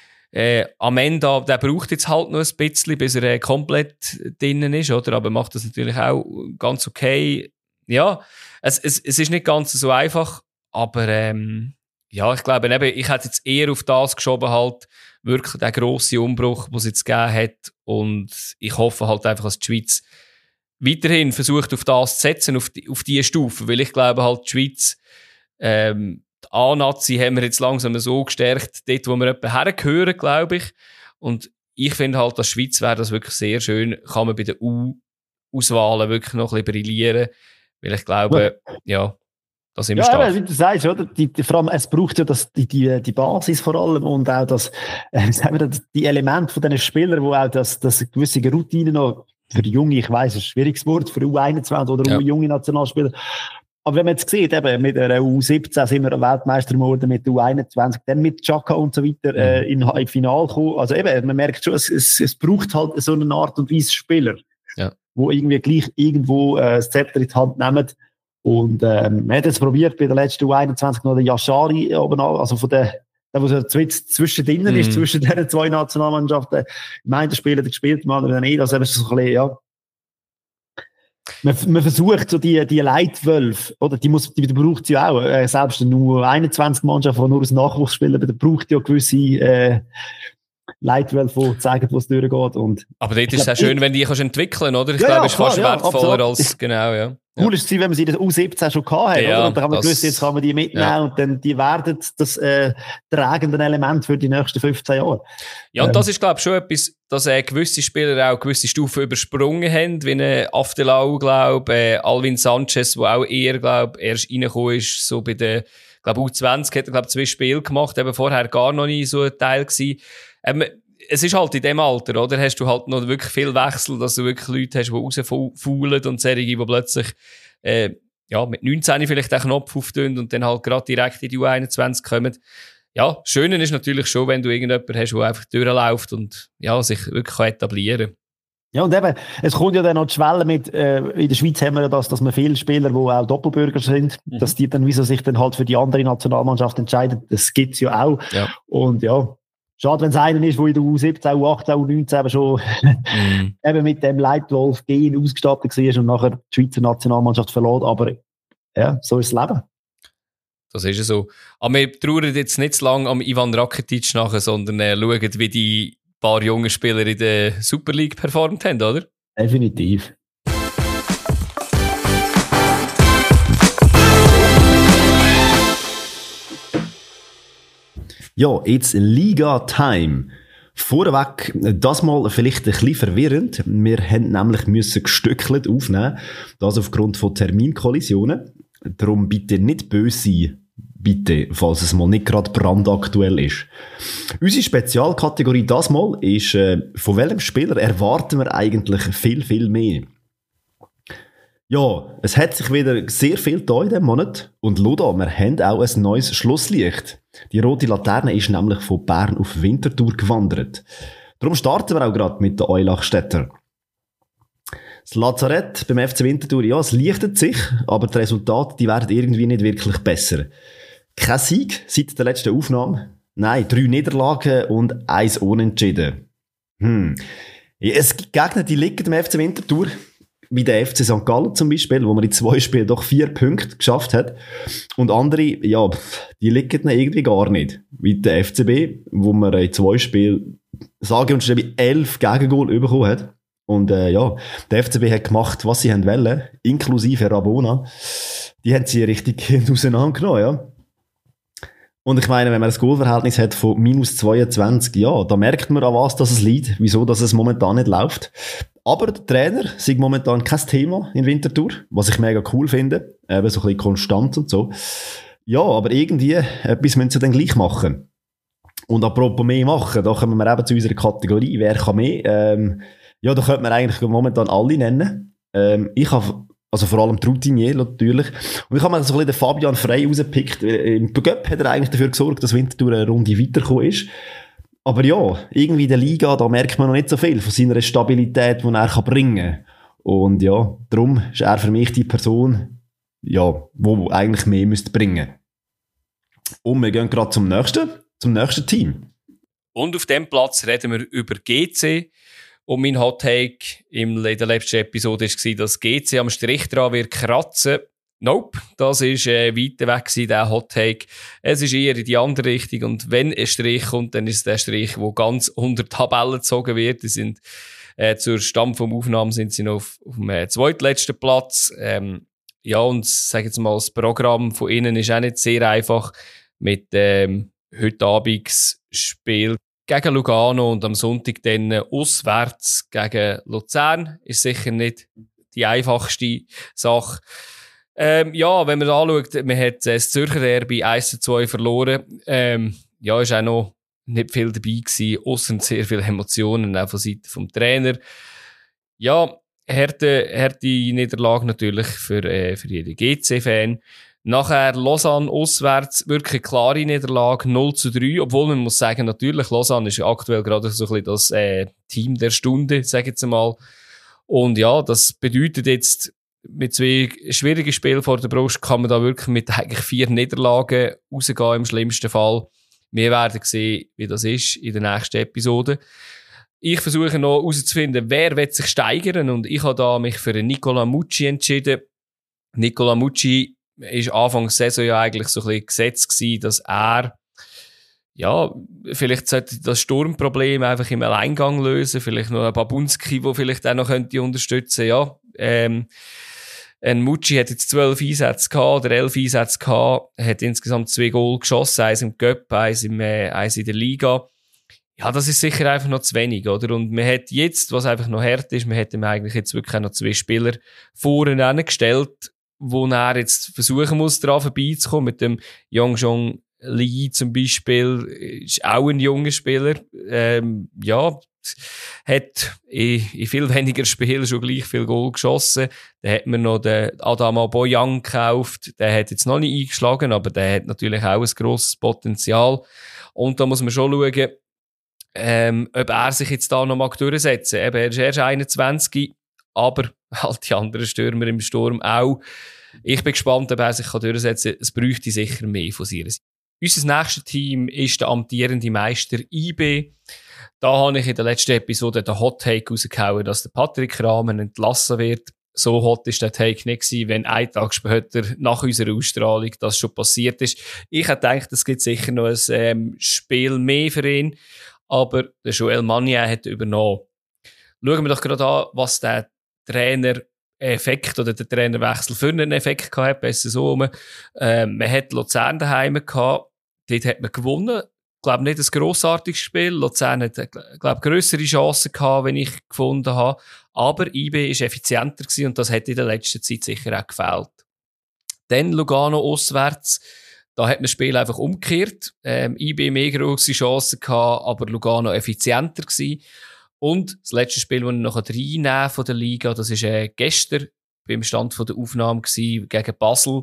am Ende, der braucht jetzt halt noch ein bisschen, bis er komplett drinnen ist, oder? Aber macht das natürlich auch ganz okay. Ja, es ist nicht ganz so einfach, aber ja, ich glaube eben, ich hätte jetzt eher auf das geschoben, halt wirklich den grossen Umbruch, den es jetzt gegeben hat, und ich hoffe halt einfach, dass die Schweiz weiterhin versucht, auf das zu setzen, auf die Stufe, weil ich glaube halt, die Schweiz, die A-Nazi haben wir jetzt langsam so gestärkt, dort, wo wir etwa hergehören, glaube ich. Und ich finde halt, als Schweiz wäre das wirklich sehr schön, kann man bei den U-Auswahlen wirklich noch ein bisschen brillieren, weil ich glaube, ja, da sind wir stark. Ja, wie du sagst, oder? Vor allem, es braucht ja die Basis vor allem und auch die Elemente von diesen Spielern, wo auch das gewisse Routine noch für Junge, ich weiss, ein schwieriges Wort, für U21 oder junge Nationalspieler. Aber wenn man jetzt sieht, eben mit der U17 sind wir Weltmeister geworden, mit der U21, dann mit Xhaka und so weiter im Finale gekommen. Also eben, man merkt schon, es braucht halt so eine Art und Weise Spieler, wo irgendwie gleich irgendwo das Zepter in die Hand nehmen. Und man hat jetzt probiert, bei der letzten U21 noch den Yashari oben an, also von der wo so zwischendrin ist, zwischen den zwei Nationalmannschaften. Im einen Spieler gespielt, im anderen nicht. Also es ist so ein bisschen, ja. Man versucht so die Leitwölfe, oder die braucht es ja auch. Selbst eine U21-Mannschaft, die nur aus Nachwuchs spielt, der braucht ja gewisse Leitwölfe, die zeigen, wo es durchgeht. Und aber dort ist es auch schön, wenn die kannst entwickeln, oder? Ich glaube, es ist fast wertvoller als, genau, ja. Cool ist es, wenn man sie in der U17 schon gehabt hat, oder? Und dann haben wir gewusst, jetzt kann man die mitnehmen und dann die werden das tragende Element für die nächsten 15 Jahre. Ja, und das ist, glaube ich, schon etwas, dass gewisse Spieler auch gewisse Stufen übersprungen haben, wie Aftelau, glaube Alvin Sanchez, der auch eher, glaube erst reingekommen ist, so bei der, glaube U20 hat er, glaube 2 Spiele gemacht, eben vorher gar noch nie so ein Teil gewesen. Es ist halt in dem Alter, oder? Hast du halt noch wirklich viel Wechsel, dass du wirklich Leute hast, die rausfaulen und solche, die plötzlich, mit 19 vielleicht den Knopf auftun und dann halt gerade direkt in die U21 kommen. Ja, das Schöne ist natürlich schon, wenn du irgendjemanden hast, der einfach durchläuft und, ja, sich wirklich etablieren kann. Ja, und eben, es kommt ja dann noch die Schwelle mit, in der Schweiz haben wir ja dass wir viele Spieler, die auch Doppelbürger sind, dass die dann, wieso sich dann halt für die andere Nationalmannschaft entscheiden, das gibt's ja auch. Ja. Und ja, schade, wenn es einer ist, der in der U17, U18, U19 eben schon eben mit dem Leitwolf-Gen ausgestattet war und nachher die Schweizer Nationalmannschaft verlor. Aber ja, so ist das Leben. Das ist ja so. Aber wir trauern jetzt nicht zu lange am Ivan Rakitic nachher, sondern schauen, wie die paar jungen Spieler in der Super League performt haben, oder? Definitiv. Ja, it's Liga Time. Vorweg, das mal vielleicht ein bisschen verwirrend. Wir haben nämlich gestückelt aufnehmen, das aufgrund von Terminkollisionen. Darum bitte nicht böse sein, bitte, falls es mal nicht gerade brandaktuell ist. Unsere Spezialkategorie das mal ist, von welchem Spieler erwarten wir eigentlich viel, viel mehr? Ja, es hat sich wieder sehr viel da in diesem Monat. Und schau da, wir haben auch ein neues Schlusslicht. Die rote Laterne ist nämlich von Bern auf Winterthur gewandert. Darum starten wir auch gerade mit den Eulachstädter. Das Lazarett beim FC Winterthur, ja, es lichtet sich, aber die Resultate, die werden irgendwie nicht wirklich besser. Kein Sieg seit der letzten Aufnahme. Nein, 3 Niederlagen und 1 Unentschieden. Es gibt Gegner, die liegen dem FC Winterthur, wie der FC St. Gallen zum Beispiel, wo man in 2 Spielen doch 4 Punkte geschafft hat. Und andere, ja, die liegen irgendwie gar nicht. Wie der FCB, wo man in 2 Spielen, sage und schreibe, 11 Gegengol bekommen hat. Und ja, der FCB hat gemacht, was sie wollen, inklusive Rabona. Die haben sie richtig auseinandergenommen, ja. Und ich meine, wenn man ein Goalverhältnis hat von -22, ja, da merkt man an was, dass es liegt, wieso, dass es momentan nicht läuft. Aber der Trainer ist momentan kein Thema in Winterthur, was ich mega cool finde. Eben so ein bisschen konstant und so. Ja, aber irgendwie, etwas müssen sie dann gleich machen. Und apropos mehr machen, da kommen wir eben zu unserer Kategorie, wer kann mehr? Ja, da könnte man eigentlich momentan alle nennen. Ich habe, also vor allem Routinier natürlich. Und ich habe mir so ein bisschen den Fabian Frey rausgepickt. Im Göpp hat er eigentlich dafür gesorgt, dass Winterthur eine Runde weitergekommen ist. Aber ja, irgendwie in der Liga, da merkt man noch nicht so viel von seiner Stabilität, die er bringen kann. Und ja, darum ist er für mich die Person, ja, die eigentlich mehr bringen müsste. Und wir gehen gerade zum nächsten Team. Und auf dem Platz reden wir über GC. Und mein Hot Take in der letzten Episode war, dass GC am Strich dran wird kratzen. Nope, das ist weit weg gewesen, der Hot Take. Es ist eher in die andere Richtung. Und wenn ein Strich kommt, dann ist es der Strich, der ganz unter die Tabelle gezogen wird. Die sind, zur Stamm vom Aufnahmen sind sie noch auf dem zweitletzten Platz. Ja, und sag jetzt mal, das Programm von ihnen ist auch nicht sehr einfach mit heute Abendsspiel gegen Lugano und am Sonntag dann auswärts gegen Luzern. Ist sicher nicht die einfachste Sache. Ja, wenn man anschaut, man hat das Zürcher Derby 1-2 verloren. Ja, ist auch noch nicht viel dabei gewesen, ausser sehr viele Emotionen, auch von Seiten vom Trainer. Ja, harte Niederlage natürlich für jeden GC-Fan. Nachher Lausanne auswärts, wirklich klare Niederlage, 0-3, obwohl man muss sagen, natürlich, Lausanne ist aktuell gerade so ein bisschen das Team der Stunde, sag ich jetzt mal. Und ja, das bedeutet jetzt, mit 2 schwierigen Spielen vor der Brust kann man da wirklich mit eigentlich 4 Niederlagen rausgehen im schlimmsten Fall. Wir werden sehen, wie das ist in der nächsten Episode. Ich versuche noch herauszufinden, wer wird sich steigern, und ich habe da mich für Nicola Mucci entschieden. Nicola Mucci ist Anfang der Saison ja eigentlich so ein bisschen gesetzt gewesen, dass er, ja, vielleicht sollte das Sturmproblem einfach im Alleingang lösen, vielleicht noch ein Babunski, der vielleicht auch noch könnte unterstützen, ja. Ein Mucci hat jetzt 12 Einsätze gehabt, oder 11 Einsätze gehabt, hat insgesamt 2 Goal geschossen, eins im Cup, eins in der Liga. Ja, das ist sicher einfach noch zu wenig, oder? Und man hat jetzt, was einfach noch hart ist, man hat ihm eigentlich jetzt wirklich auch noch 2 Spieler vorne hingestellt, wo er jetzt versuchen muss, daran vorbeizukommen. Mit dem Yongjong Lee zum Beispiel, ist auch ein junger Spieler. Ja, hat in viel weniger Spielen schon gleich viel Goal geschossen. Dann hat man noch den Adama Boyang gekauft. Der hat jetzt noch nicht eingeschlagen, aber der hat natürlich auch ein grosses Potenzial. Und da muss man schon schauen, ob er sich jetzt da noch durchsetzen mag. Er ist erst 21, aber halt die anderen Stürmer im Sturm auch. Ich bin gespannt, ob er sich durchsetzen kann. Es bräuchte sicher mehr von seiner Seite. Unser nächstes Team ist der amtierende Meister IB. Da habe ich in der letzten Episode den Hot Take rausgehauen, dass der Patrick Rahmen entlassen wird. So hot ist der Take nicht gewesen, wenn ein Tag später nach unserer Ausstrahlung das schon passiert ist. Ich hätte gedacht, es gibt sicher noch ein Spiel mehr für ihn. Aber der Joel Magnier hat übernommen. Schauen wir doch gerade an, was der Trainer-Effekt oder der Trainerwechsel für einen Effekt gehabt hat. Besser so rum. Man hat Luzern daheim gehabt. Dort hat man gewonnen. glaube nicht ein grossartiges Spiel. Luzern hat, glaube grössere Chancen gehabt, wenn ich gefunden habe. Aber IB ist effizienter gewesen und das hat in der letzten Zeit sicher auch gefehlt. Dann Lugano auswärts. Da hat man das Spiel einfach umgekehrt. IB mehr grosse Chancen gehabt, aber Lugano effizienter gewesen. Und das letzte Spiel, das ich noch reinnehmen von der Liga, das war gestern beim Stand von der Aufnahme gewesen, gegen Basel.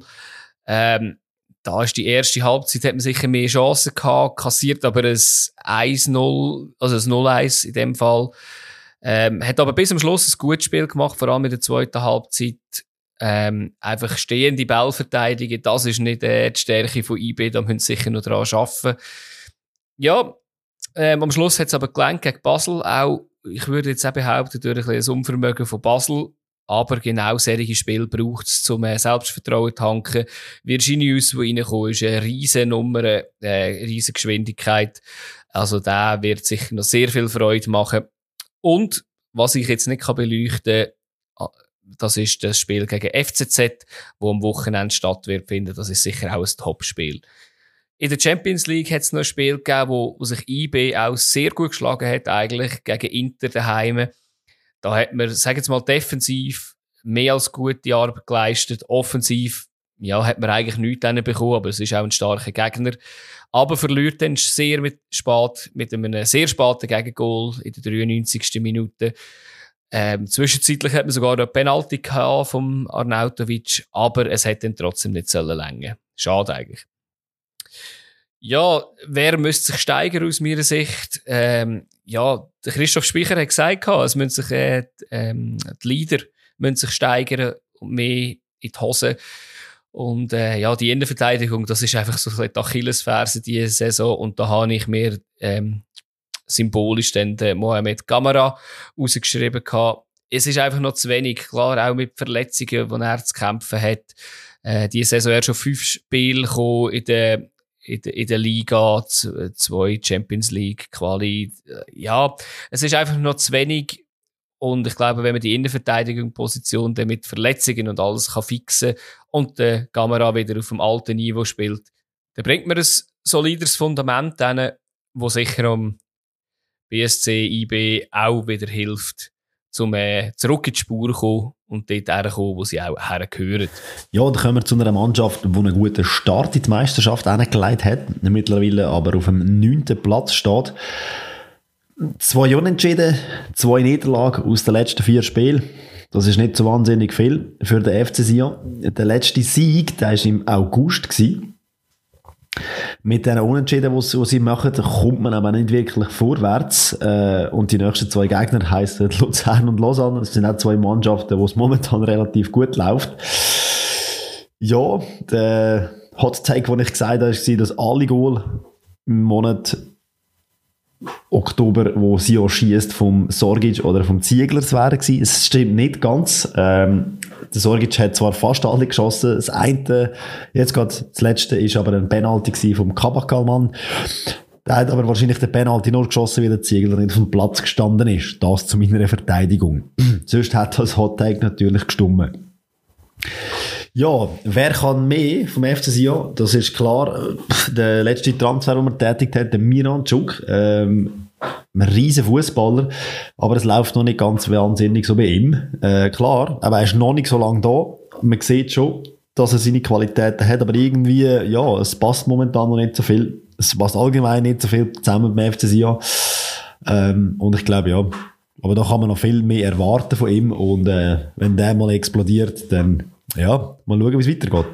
Da ist die erste Halbzeit, hat man sicher mehr Chancen gehabt, kassiert aber ein 1-0, also ein 0-1 in dem Fall. Hat aber bis zum Schluss ein gutes Spiel gemacht, vor allem in der zweiten Halbzeit. Einfach stehende Ballverteidigung, das ist nicht die Stärke von IB, da müssen sie sicher noch dran arbeiten. Ja, am Schluss hat es aber gelangt gegen Basel, auch, ich würde jetzt auch behaupten, durch ein Unvermögen von Basel, aber genau solche Spiele braucht es, um Selbstvertrauen zu tanken. Virginius, der reingekommen ist, eine riesen Nummer, eine riesen Geschwindigkeit. Also der wird sicher noch sehr viel Freude machen. Und, was ich jetzt nicht beleuchten kann, das ist das Spiel gegen FCZ, wo am Wochenende statt wird finden. Das ist sicher auch ein Top-Spiel. In der Champions League hat es noch ein Spiel gegeben, wo sich IB auch sehr gut geschlagen hat, eigentlich, gegen Inter daheim. Da hat man, sagen wir mal, defensiv mehr als gute Arbeit geleistet. Offensiv, ja, hat man eigentlich nichts bekommen, aber es ist auch ein starker Gegner. Aber verliert dann sehr mit einem sehr späten Gegengol in der 93. Minute. Zwischenzeitlich hat man sogar eine Penalty gehabt vom Arnautovic, aber es hat dann trotzdem nicht länger. Schade eigentlich. Ja, wer müsste sich steigern aus meiner Sicht? Ja, der Christoph Speicher hat gesagt, es müssen sich die Leader müssen sich steigern und mehr in die Hose. Und ja, die Innenverteidigung, das ist einfach so die Achillesferse diese Saison. Und da habe ich mir symbolisch dann den Mohamed Camara rausgeschrieben gehabt. Es ist einfach noch zu wenig, klar, auch mit Verletzungen, die er zu kämpfen hat. Diese Saison er schon 5 Spiele gekommen in der Liga, 2 Champions League Quali. Ja, es ist einfach noch zu wenig. Und ich glaube, wenn man die Innenverteidigungsposition dann mit Verletzungen und alles kann fixen und der Camara wieder auf dem alten Niveau spielt, dann bringt man ein solides Fundament hin, wo sicher am BSC IB auch wieder hilft, um zurück in die Spur zu kommen und dort herzukommen, wo sie auch hergehören. Ja, dann kommen wir zu einer Mannschaft, die einen guten Start in die Meisterschaft hingelegt hat, mittlerweile aber auf dem 9. Platz steht. 2 Unentschieden, 2 Niederlagen aus den letzten 4 Spielen. Das ist nicht so wahnsinnig viel für den FC Sion. Der letzte Sieg, der war im August gewesen. Mit diesen Unentschieden, die sie machen, kommt man aber nicht wirklich vorwärts. Und die nächsten 2 Gegner heissen Luzern und Lausanne. Das sind auch 2 Mannschaften, wo es momentan relativ gut läuft. Ja, der Hot Take, den ich gesagt habe, war, dass alle Goal im Monat Oktober, wo Sion schiesst, vom Sorgic oder vom Zieglers wären gewesen. Es stimmt nicht ganz. Der Sorgic hat zwar fast alle geschossen. Das eine, jetzt gerade das letzte, ist aber ein Penalty vom Kabakalmann. Der hat aber wahrscheinlich den Penalty nur geschossen, weil der Ziegler nicht auf dem Platz gestanden ist. Das zu meiner Verteidigung. Sonst hat das Hot Take natürlich gestimmt. Ja, wer kann mehr vom FC Sion? Das ist klar. Der letzte Transfer, den man tätigt hat, der Miran Cuk. Ein riesen Fußballer, aber es läuft noch nicht ganz wahnsinnig so bei ihm. Klar, aber er ist noch nicht so lange da. Man sieht schon, dass er seine Qualitäten hat, aber irgendwie, ja, es passt momentan noch nicht so viel. Es passt allgemein nicht so viel zusammen mit dem FC Sion. Und ich glaube, ja, aber da kann man noch viel mehr erwarten von ihm und wenn der mal explodiert, dann ja, mal schauen, wie es weitergeht.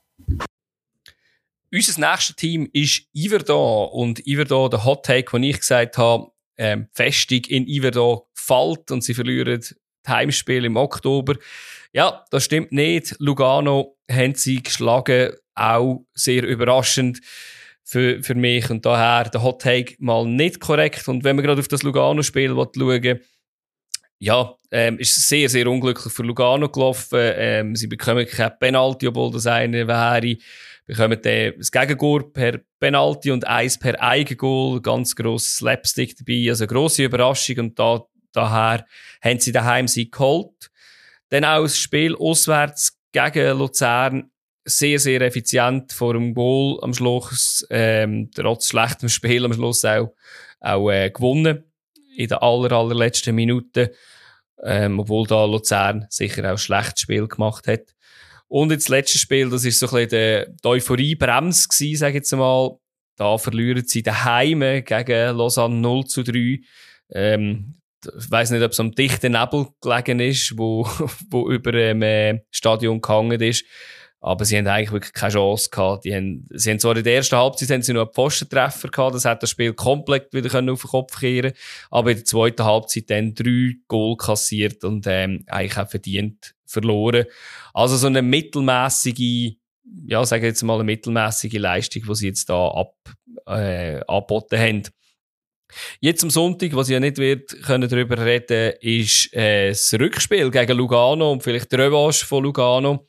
Unser nächstes Team ist Yverdon. Und Yverdon, der Hot Take, den ich gesagt habe, die Festung in Yverdon fällt und sie verlieren das Heimspiel im Oktober. Ja, das stimmt nicht. Lugano haben sie geschlagen, auch sehr überraschend für mich. Und daher der Hot Take mal nicht korrekt. Und wenn man gerade auf das Lugano-Spiel schauen, ja, ist sehr, sehr unglücklich für Lugano gelaufen. Sie bekommen kein Penalty, obwohl das eine wäre. Bekommen das Gegengol per Penalty und eins per Eigengoal. Ganz grosses Slapstick dabei. Also grosse Überraschung. Und daher haben sie daheim sie geholt. Dann auch das Spiel auswärts gegen Luzern. sehr, sehr effizient vor dem Goal am Schluss, trotz schlechtem Spiel am Schluss auch gewonnen. In der allerletzten Minute. Obwohl da Luzern sicher auch ein schlechtes Spiel gemacht hat. Und jetzt das letzte Spiel, das ist so ein bisschen die Euphorie-Bremse gewesen, sage ich jetzt mal. Da verlieren sie daheim gegen Lausanne 0-3. Ich weiss nicht, ob es am dichten Nebel gelegen ist, wo über dem Stadion gehangen ist. Aber sie haben eigentlich wirklich keine Chance gehabt. Sie haben zwar in der ersten Halbzeit haben sie noch einen Pfostentreffer gehabt, das hat das Spiel komplett wieder auf den Kopf kehren. Aber in der zweiten Halbzeit dann 3 Goal kassiert und eigentlich auch verdient verloren. Also so eine mittelmäßige, ja, sagen wir jetzt mal eine mittelmäßige Leistung, die sie jetzt da angeboten haben. Jetzt am Sonntag, was ich ja nicht darüber reden, ist das Rückspiel gegen Lugano und vielleicht die Revanche von Lugano.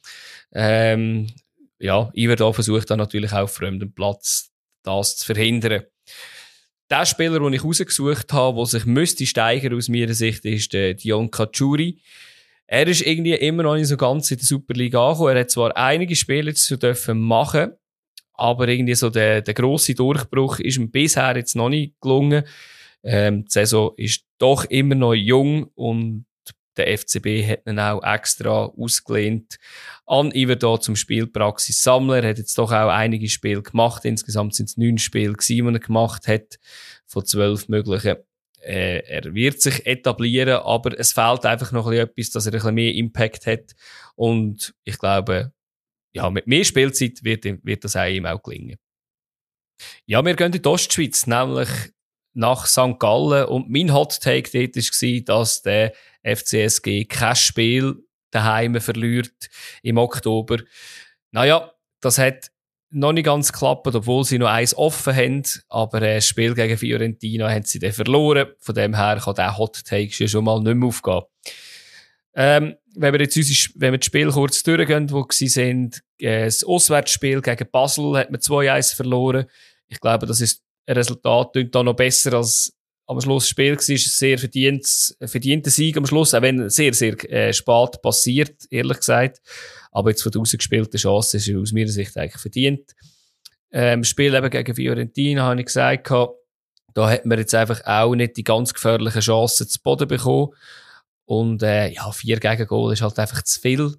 Iverdon versucht dann natürlich auch auf fremdem Platz das zu verhindern. Der Spieler, den ich rausgesucht habe, der sich müsste steigern aus meiner Sicht, ist der Dion Cacciuri. Er ist irgendwie immer noch nicht so ganz in der Superliga angekommen. Er hat zwar einige Spiele jetzt dürfen machen, aber irgendwie so der grosse Durchbruch ist ihm bisher jetzt noch nicht gelungen. Die Saison ist doch immer noch jung und der FCB hat ihn auch extra ausgelehnt an Iverdon zum Spielpraxis sammeln. Er hat jetzt doch auch einige Spiele gemacht. Insgesamt sind es 9 Spiele gewesen, die er gemacht hat, von 12 möglichen. Er wird sich etablieren, aber es fehlt einfach noch etwas, dass er ein bisschen mehr Impact hat. Und ich glaube, ja, mit mehr Spielzeit wird das ihm auch gelingen. Ja, wir gehen in die Ostschweiz, nämlich nach St. Gallen. Und mein Hot Take dort war, dass der FCSG kein Spiel daheim verliert im Oktober. Naja, das hat noch nicht ganz geklappt, obwohl sie noch eins offen haben. Aber das Spiel gegen Fiorentina haben sie dann verloren. Von dem her kann der Hot Take schon mal nicht mehr aufgehen. Wenn wir das Spiel kurz durchgehen, wo sie sind, das Auswärtsspiel gegen Basel hat man 2-1 verloren. Ich glaube, das ist ein Resultat, klingt da noch besser als am Schluss das Spiel war. Es ist ein sehr verdienter Sieg am Schluss, auch wenn sehr, sehr spät passiert, ehrlich gesagt. Aber jetzt von der ausgespielten Chance ist es aus meiner Sicht eigentlich verdient. Das Spiel eben gegen Fiorentina, habe ich gesagt, da hat man jetzt einfach auch nicht die ganz gefährlichen Chancen zu Boden bekommen. Und 4 Gegengol ist halt einfach zu viel.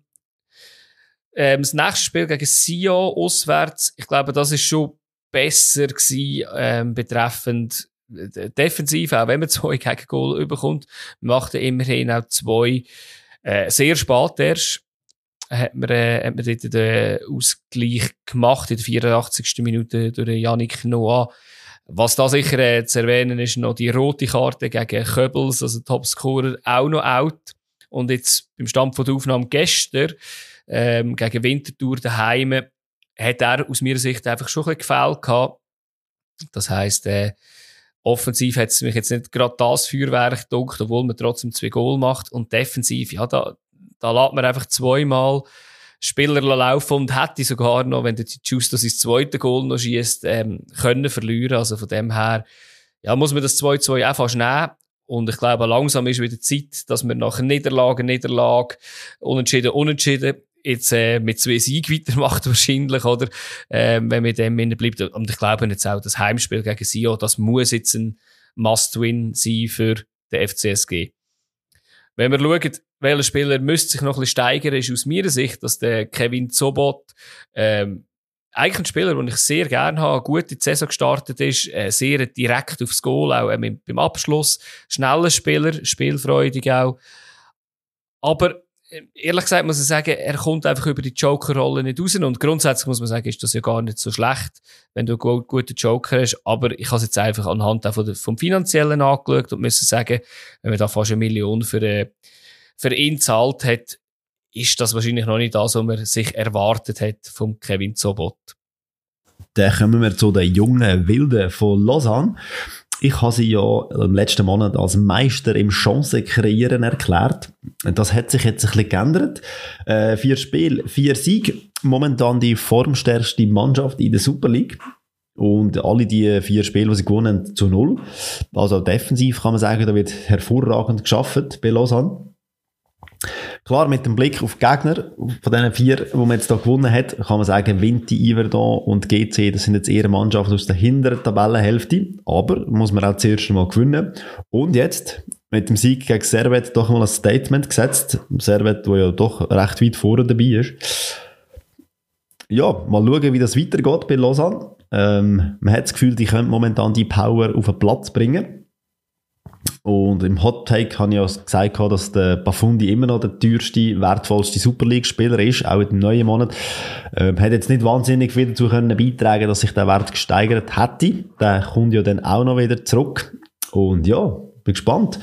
Das nächste Spiel gegen Sion auswärts, ich glaube, das ist schon besser gewesen, betreffend defensiv, auch wenn man 2 Gegengol bekommt, macht er immerhin auch 2 sehr spät erst. Hat man dort den Ausgleich gemacht in der 84. Minute durch Yannick Noah. Was da sicher zu erwähnen ist, noch die rote Karte gegen Köbels, also Topscorer, auch noch out. Und jetzt beim Stand von der Aufnahme gestern gegen Winterthur daheim hat er aus meiner Sicht einfach schon ein bisschen gefehlt gehabt. Das heisst, offensiv hat es mich jetzt nicht gerade das Feuerwerk gedunkt, obwohl man trotzdem 2 Goal macht. Und defensiv, ja, da lässt man einfach 2-mal Spieler laufen und hätte sogar noch, wenn der Justo sein zweites Goal noch schiesst, können verlieren. Also von dem her, ja, muss man das 2-2 auch fast nehmen. Und ich glaube, langsam ist wieder Zeit, dass wir nach Niederlage, Unentschieden, jetzt mit 2 Siegen weitermacht wahrscheinlich, oder? Wenn man in dem Innen bleibt. Und ich glaube jetzt auch, das Heimspiel gegen Sion, das muss jetzt ein Must-Win sein für den FCSG. Wenn wir schauen, welcher Spieler müsste sich noch ein bisschen steigern, ist aus meiner Sicht, dass der Kevin Zobot, eigentlich ein Spieler, den ich sehr gerne habe, gut in die Saison gestartet ist, sehr direkt aufs Goal, auch beim Abschluss, schneller Spieler, spielfreudig auch. Aber ehrlich gesagt muss ich sagen, er kommt einfach über die Joker-Rolle nicht raus. Und grundsätzlich muss man sagen, ist das ja gar nicht so schlecht, wenn du einen guten Joker hast. Aber ich habe es jetzt einfach anhand auch vom Finanziellen angeschaut und muss sagen, wenn man da fast 1 Million für ihn zahlt hat, ist das wahrscheinlich noch nicht das, was man sich erwartet hat vom Kevin Zobot. Dann kommen wir zu den jungen Wilden von Lausanne. Ich habe sie ja im letzten Monat als Meister im Chancen kreieren erklärt. Das hat sich jetzt ein bisschen geändert. 4 Spiele, 4 Siege. Momentan die formstärkste Mannschaft in der Super League. Und alle die 4 Spiele, die sie gewonnen haben, zu 0. Also defensiv kann man sagen, da wird hervorragend gearbeitet bei Lausanne. Klar, mit dem Blick auf die Gegner, von diesen 4, die man jetzt hier gewonnen hat, kann man sagen, Vinti, Yverdon und GC, das sind jetzt eher Mannschaften aus der hinteren Tabellenhälfte. Aber muss man auch zuerst mal gewinnen. Und jetzt, mit dem Sieg gegen Servette, doch mal ein Statement gesetzt. Servette, der ja doch recht weit vorne dabei ist. Ja, mal schauen, wie das weitergeht bei Lausanne. Man hat das Gefühl, die können momentan die Power auf den Platz bringen. Und im Hot Take habe ich ja gesagt, dass der Bafundi immer noch der teuerste, wertvollste Super League-Spieler ist, auch im neuen Monat. Hat jetzt nicht wahnsinnig viel dazu können beitragen, dass sich der Wert gesteigert hätte. Der kommt ja dann auch noch wieder zurück. Und ja, bin gespannt.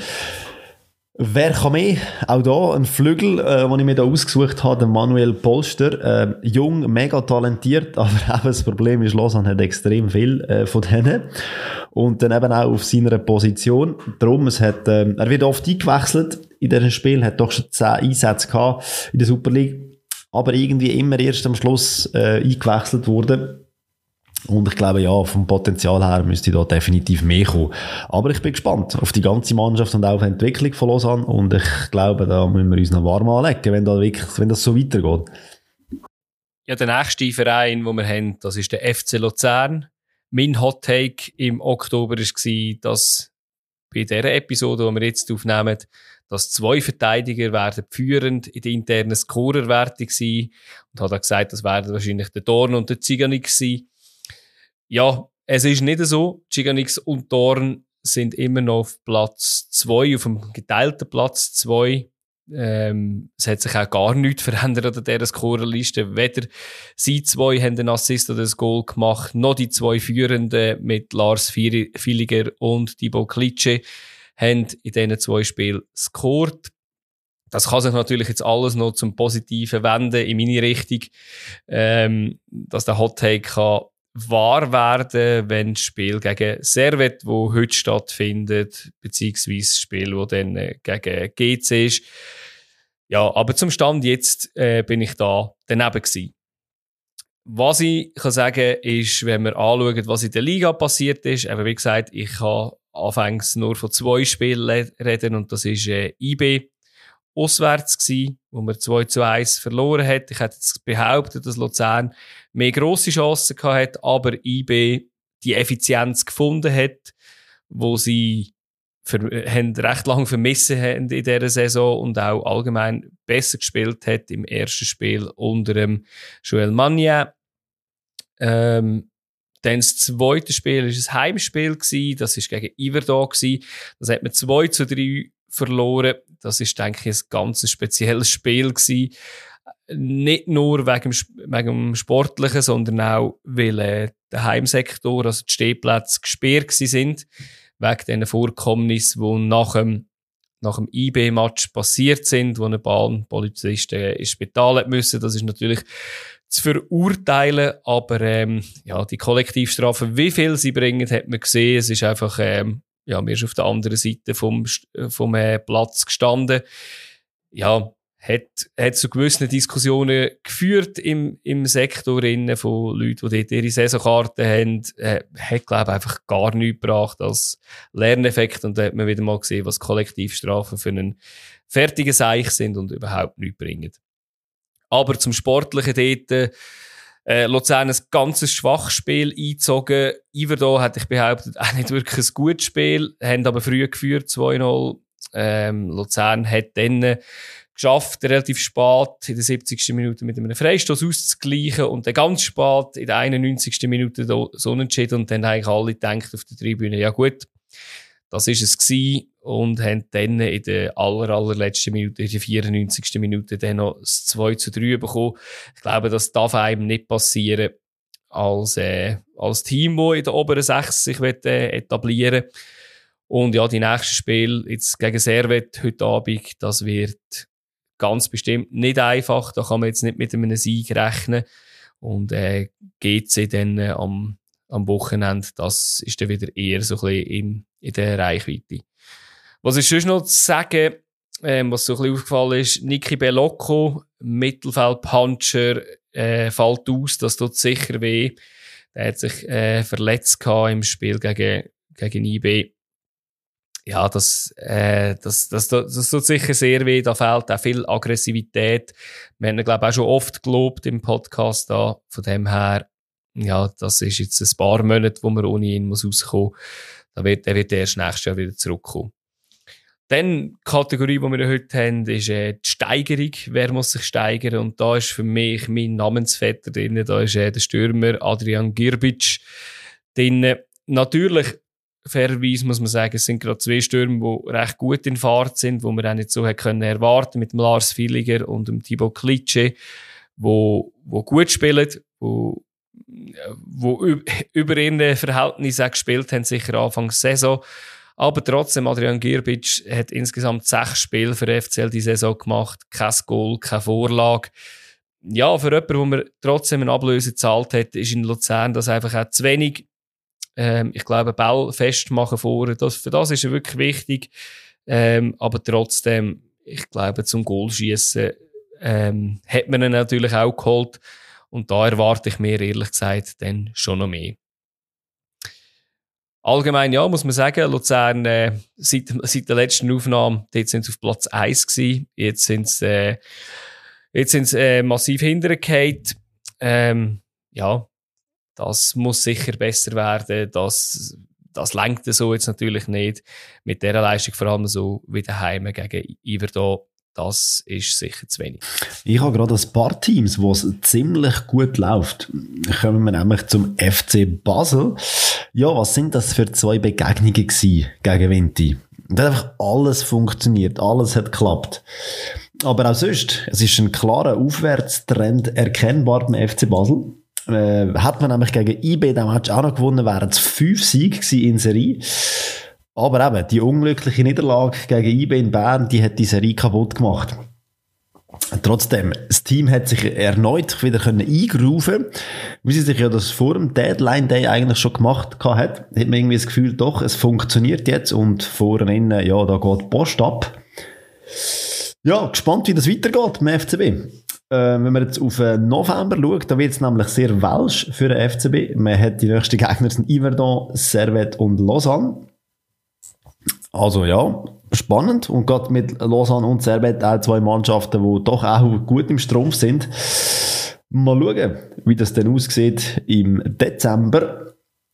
Wer kann mehr? Auch da ein Flügel, den ich mir da ausgesucht habe, der Manuel Polster. Jung, mega talentiert, aber auch das Problem ist, Lausanne hat extrem viel von denen. Und dann eben auch auf seiner Position. Darum, er wird oft eingewechselt in diesem Spiel, hat doch schon 10 Einsätze gehabt in der Super League, aber irgendwie immer erst am Schluss eingewechselt worden. Und ich glaube, ja, vom Potenzial her müsste da definitiv mehr kommen. Aber ich bin gespannt auf die ganze Mannschaft und auch auf die Entwicklung von Lausanne. Und ich glaube, da müssen wir uns noch warm anlegen, wenn das so weitergeht. Ja, der nächste Verein, den wir haben, das ist der FC Luzern. Mein Hot Take im Oktober war, dass bei dieser Episode, die wir jetzt aufnehmen, dass 2 Verteidiger werden führend in der internen Scorerwertung sein. Und hat auch gesagt, das werden wahrscheinlich der Dorn und der Ziganik sein. Ja, es ist nicht so. Ziganix und Dorn sind immer noch auf Platz 2, auf dem geteilten Platz 2. Es hat sich auch gar nichts verändert an dieser Scorerliste. Weder sie 2 haben einen Assist oder ein Goal gemacht, noch die 2 Führenden mit Lars Filiger und Thibaut Klitsche haben in diesen 2 Spielen scored. Das kann sich natürlich jetzt alles noch zum Positiven wenden in meine Richtung, dass der Hot Take kann wahr werden, wenn das Spiel gegen Servette, wo heute stattfindet, beziehungsweise das Spiel, wo dann gegen GC ist. Ja, aber zum Stand jetzt bin ich da daneben gewesen. Was ich kann sagen ist, wenn wir anschauen, was in der Liga passiert ist, eben wie gesagt, ich kann anfangs nur von 2 Spielen reden und das ist IB auswärts gsi, wo man 2:1 verloren hat. Ich hätte jetzt behauptet, dass Luzern mehr grosse Chancen gehabt hat, aber IB die Effizienz gefunden hat, wo sie haben recht lange vermissen haben in dieser Saison und auch allgemein besser gespielt hat im ersten Spiel unter dem Joël Magnin. Dann das zweite Spiel war ein Heimspiel gsi, das war gegen Yverdon gsi. Das hat man 2:3 verloren. Das ist, denke ich, ein ganz spezielles Spiel gewesen. Nicht nur wegen dem Sportlichen, sondern auch, weil der Heimsektor, also die Stehplätze, gesperrt sind. Wegen diesen Vorkommnissen, die nach dem IB-Match passiert sind, wo ein Bahnpolizist ins Spital hat müssen. Das ist natürlich zu verurteilen, aber ja, die Kollektivstrafe, wie viel sie bringen, hat man gesehen. Es ist einfach ja, mir ist auf der anderen Seite vom Platz gestanden. Ja, hat zu gewissen Diskussionen geführt im Sektor von Leuten, die dort ihre Saisonkarten haben. Hat, glaube ich, einfach gar nichts gebracht als Lerneffekt. Und da hat man wieder mal gesehen, was Kollektivstrafen für einen fertigen Seich sind und überhaupt nichts bringen. Aber zum Sportlichen dort, Luzern ein ganzes schwaches Spiel eingezogen. Yverdon, hätte ich behauptet, auch nicht wirklich ein gutes Spiel. Haben aber früh geführt, 2:0. Luzern hat dann geschafft, relativ spät in der 70. Minute mit einem Freistoß auszugleichen und dann ganz spät in der 91. Minute so unentschieden und dann haben eigentlich alle gedacht auf der Tribüne, ja gut, das ist es gewesen und haben dann in der allerletzten Minute, in der 94. Minute dann noch das 2:3 bekommen. Ich glaube, das darf einem nicht passieren als Team, das in der oberen 6 sich etablieren will. Und ja, die nächsten Spiele jetzt gegen Servette heute Abend, das wird ganz bestimmt nicht einfach. Da kann man jetzt nicht mit einem Sieg rechnen. Und GC dann am Wochenende, das ist dann wieder eher so ein bisschen in der Reichweite. Was ist sonst noch zu sagen, was so ein bisschen aufgefallen ist, Niki Bellocco, Mittelfeldpuncher, fällt aus, das tut sicher weh. Der hat sich verletzt gehabt im Spiel gegen IB. ja, das tut sicher sehr weh. Da fehlt auch viel Aggressivität. Wir haben, glaube ich, auch schon oft gelobt im Podcast da. Von dem her, ja, das ist jetzt ein paar Monate, wo man ohne ihn muss rauskommen. Er wird erst nächstes Jahr wieder zurückkommen. Dann die Kategorie, die wir heute haben, ist die Steigerung. Wer muss sich steigern? Und da ist für mich mein Namensvetter drin. Da ist der Stürmer Adrian Girbic drin. Natürlich, fairerweise muss man sagen, es sind gerade zwei Stürmer, die recht gut in Fahrt sind, wo man auch nicht so können erwarten mit dem Lars Villiger und dem Thibaut Klitsche, wo gut spielen, wo über ihre Verhältnisse auch gespielt haben, sicher Anfangs Saison. Aber trotzdem, Adrian Girbic hat insgesamt 6 Spiele für FCL die Saison gemacht. Kein Goal, keine Vorlage. Ja, für jemanden, wo man trotzdem eine Ablöse gezahlt hat, ist in Luzern das einfach auch zu wenig. Ich glaube, Ball festmachen vorher, für das ist er wirklich wichtig. Aber trotzdem, ich glaube, zum Goalschiessen hat man ihn natürlich auch geholt. Und da erwarte ich mir, ehrlich gesagt, dann schon noch mehr. Allgemein, ja, muss man sagen, Luzern, seit der letzten Aufnahme, dort sind sie auf Platz 1 gewesen. Jetzt sind sie massiv hintergefallen. Ja, das muss sicher besser werden. Das lenkt so jetzt natürlich nicht. Mit dieser Leistung vor allem so wie daheim gegen Iverdon. Das ist sicher zu wenig. Ich habe gerade ein paar Teams, wo es ziemlich gut läuft. Kommen wir nämlich zum FC Basel. Ja, was sind das für 2 Begegnungen gewesen gegen Vinti? Da hat einfach alles funktioniert, alles hat geklappt. Aber auch sonst, es ist ein klarer Aufwärtstrend erkennbar beim FC Basel. Hat man nämlich gegen IB den Match auch noch gewonnen, wären es 5 Siege gewesen in Serie. Aber eben, die unglückliche Niederlage gegen IB in Bern, die hat die Serie kaputt gemacht. Trotzdem, das Team hat sich erneut wieder eingrooven, wie sie sich ja das vor dem Deadline Day eigentlich schon gemacht hat. Hat man irgendwie das Gefühl, doch, es funktioniert jetzt und vorhin, ja, da geht die Post ab. Ja, gespannt, wie das weitergeht im FCB. Wenn man jetzt auf November schaut, da wird es nämlich sehr welsch für den FCB. Man hat die nächsten Gegner sind Yverdon, Servette und Lausanne. Also ja, spannend. Und gerade mit Lausanne und Servette auch 2 Mannschaften, die doch auch gut im Strumpf sind. Mal schauen, wie das denn aussieht im Dezember.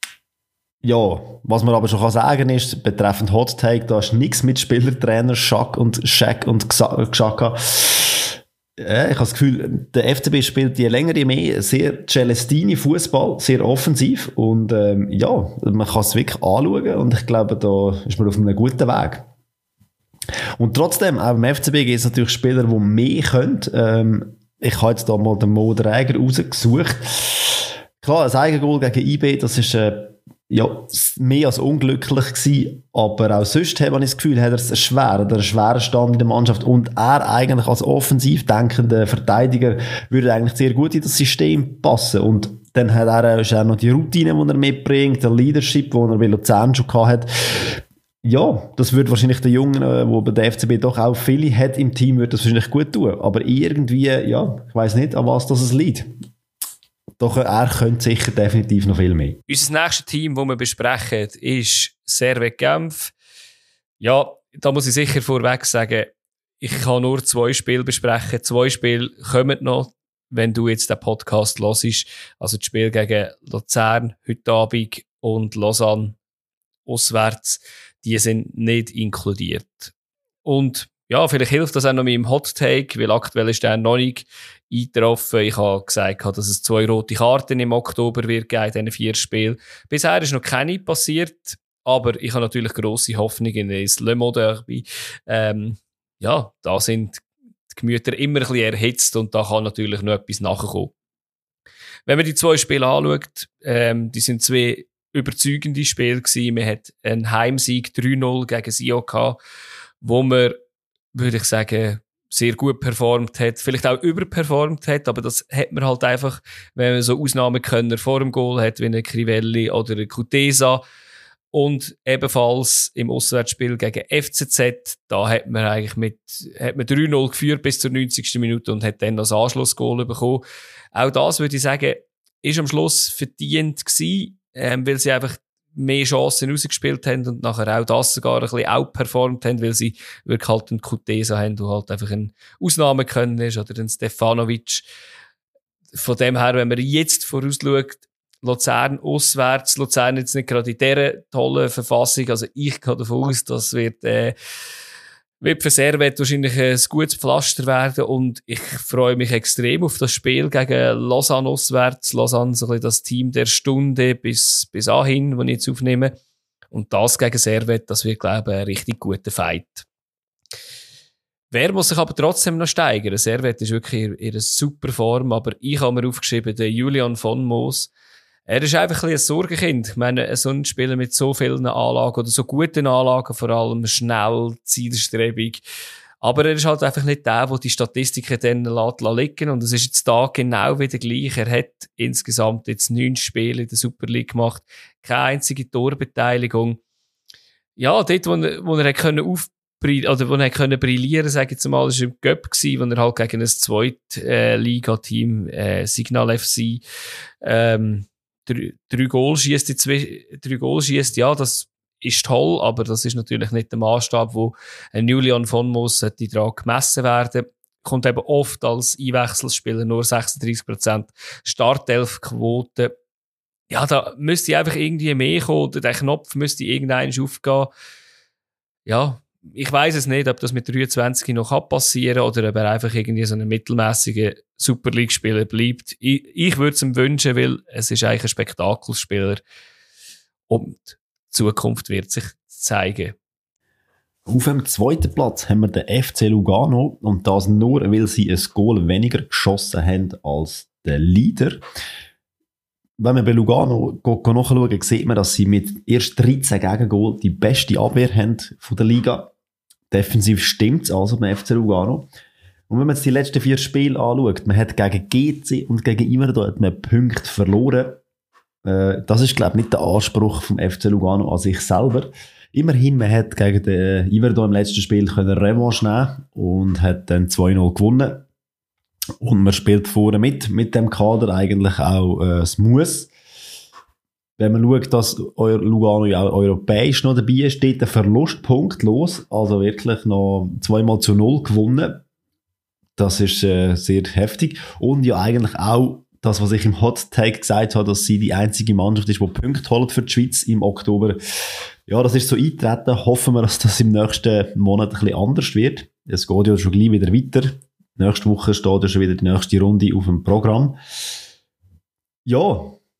Ja, was man aber schon sagen kann, ist, betreffend Hot Take, da ist nichts mit Spielertrainer Shaq und Xhaka. Ich habe das Gefühl, der FCB spielt je länger je mehr sehr Celestini-Fußball, sehr offensiv und ja, man kann es wirklich anschauen und ich glaube, da ist man auf einem guten Weg. Und trotzdem, auch im FCB gibt es natürlich Spieler, die mehr können. Ich habe jetzt da mal den Mo Dräger rausgesucht. Klar, ein Eigengoal gegen IB, das ist ja, mehr als unglücklich gewesen, aber auch sonst habe ich das Gefühl, hat er einen schweren Stand in der Mannschaft und er eigentlich als offensiv denkender Verteidiger würde eigentlich sehr gut in das System passen und dann hat er auch noch die Routine, die er mitbringt, der Leadership, den er bei Luzern schon gehabt hat. Ja, das würde wahrscheinlich der Jungen, der bei der FCB doch auch viele hat im Team, würde das wahrscheinlich gut tun, aber irgendwie, ja, ich weiss nicht, an was das es liegt. Doch er könnte sicher definitiv noch viel mehr. Unser nächstes Team, das wir besprechen, ist Servette Genf. Ja, da muss ich sicher vorweg sagen, ich kann nur 2 Spiele besprechen. 2 Spiele kommen noch, wenn du jetzt den Podcast hörst. Also das Spiel gegen Luzern heute Abend und Lausanne auswärts, die sind nicht inkludiert. Und ja, vielleicht hilft das auch noch mit dem Hot Take, weil aktuell ist der noch nicht eingetroffen. Ich habe gesagt, dass es 2 rote Karten im Oktober wird geben, in diesen 4 Spielen. Bisher ist noch keine passiert, aber ich habe natürlich grosse Hoffnung in das Le Mans Derby. Ja, da sind die Gemüter immer ein bisschen erhitzt und da kann natürlich noch etwas nachkommen. Wenn man die 2 Spiele anschaut, die sind 2 überzeugende Spiele gewesen. Man hat einen Heimsieg 3-0 gegen Sion gehabt, wo man, würde ich sagen, sehr gut performt hat, vielleicht auch überperformt hat, aber das hat man halt einfach, wenn man so Ausnahmekönner vor dem Goal hat, wie eine Crivelli oder eine Kutesa. Und ebenfalls im Auswärtsspiel gegen FCZ, da hat man eigentlich hat man 3-0 geführt bis zur 90. Minute und hat dann das Anschlussgoal bekommen. Auch das, würde ich sagen, ist am Schluss verdient gewesen, weil sie einfach mehr Chancen rausgespielt haben und nachher auch das sogar ein bisschen outperformt haben, weil sie wirklich halt einen Kutesa haben, der halt einfach ein Ausnahmekönner ist, oder einen Stefanovic. Von dem her, wenn man jetzt vorausschaut, Luzern auswärts, Luzern jetzt nicht gerade in dieser tollen Verfassung, also ich gehe davon aus, das wird für Servette wahrscheinlich ein gutes Pflaster werden und ich freue mich extrem auf das Spiel gegen Lausanne auswärts. Lausanne so ein bisschen das Team der Stunde bis anhin, wo ich jetzt aufnehme. Und das gegen Servette, das wird, glaube ich, ein richtig guter Fight. Wer muss sich aber trotzdem noch steigern? Servette ist wirklich in einer super Form, aber ich habe mir aufgeschrieben, der Julian von Moos. Er ist einfach ein Sorgenkind. Ich meine, so ein Spieler mit so vielen Anlagen oder so guten Anlagen, vor allem schnell, zielstrebig. Aber er ist halt einfach nicht der die Statistiken dann liegen. Und es ist jetzt da genau wieder gleich. Er hat insgesamt jetzt 9 Spiele in der Super League gemacht. Keine einzige Torbeteiligung. Ja, dort, wo er können oder wo er können brillieren, sage ich jetzt mal, ist im Cup gewesen, wo er halt gegen ein Zweitliga-Team, Signal FC, 3 Goal schießt, ja, das ist toll, aber das ist natürlich nicht der Maßstab, wo ein Julian von Moos daran gemessen werden. Kommt eben oft als Einwechselspieler, nur 36% Startelfquote. Ja, da müsste einfach irgendwie mehr kommen, oder der Knopf müsste irgendwann aufgehen. Ja, ich weiss es nicht, ob das mit 23 noch passieren kann oder ob er einfach irgendwie so einen mittelmäßigen Super League-Spieler bleibt. Ich würde es ihm wünschen, weil es ist eigentlich ein Spektakelspieler und die Zukunft wird sich zeigen. Auf dem zweiten Platz haben wir den FC Lugano und das nur, weil sie ein Goal weniger geschossen haben als der Leader. Wenn man bei Lugano nachschaut, sieht man, dass sie mit erst 13 Gegengol die beste Abwehr haben von der Liga. Defensiv stimmt es also beim FC Lugano. Und wenn man jetzt die letzten 4 Spiele anschaut, man hat gegen GC und gegen Iverdon Punkte verloren. Das ist, glaube ich, nicht der Anspruch vom FC Lugano an sich selber. Immerhin, man hat gegen den Iverdon im letzten Spiel eine Revanche nehmen und hat dann 2-0 gewonnen. Und man spielt vorne mit dem Kader eigentlich auch das Muss. Wenn man schaut, dass Lugano ja auch europäisch noch dabei ist, steht der Verlust punktlos, also wirklich noch 2-0 gewonnen. Das ist sehr heftig. Und ja eigentlich auch das, was ich im Hot Take gesagt habe, dass sie die einzige Mannschaft ist, die Punkte holt für die Schweiz im Oktober. Ja, das ist so eingetreten. Hoffen wir, dass das im nächsten Monat ein bisschen anders wird. Es geht ja schon gleich wieder weiter. Nächste Woche steht ja schon wieder die nächste Runde auf dem Programm. Ja,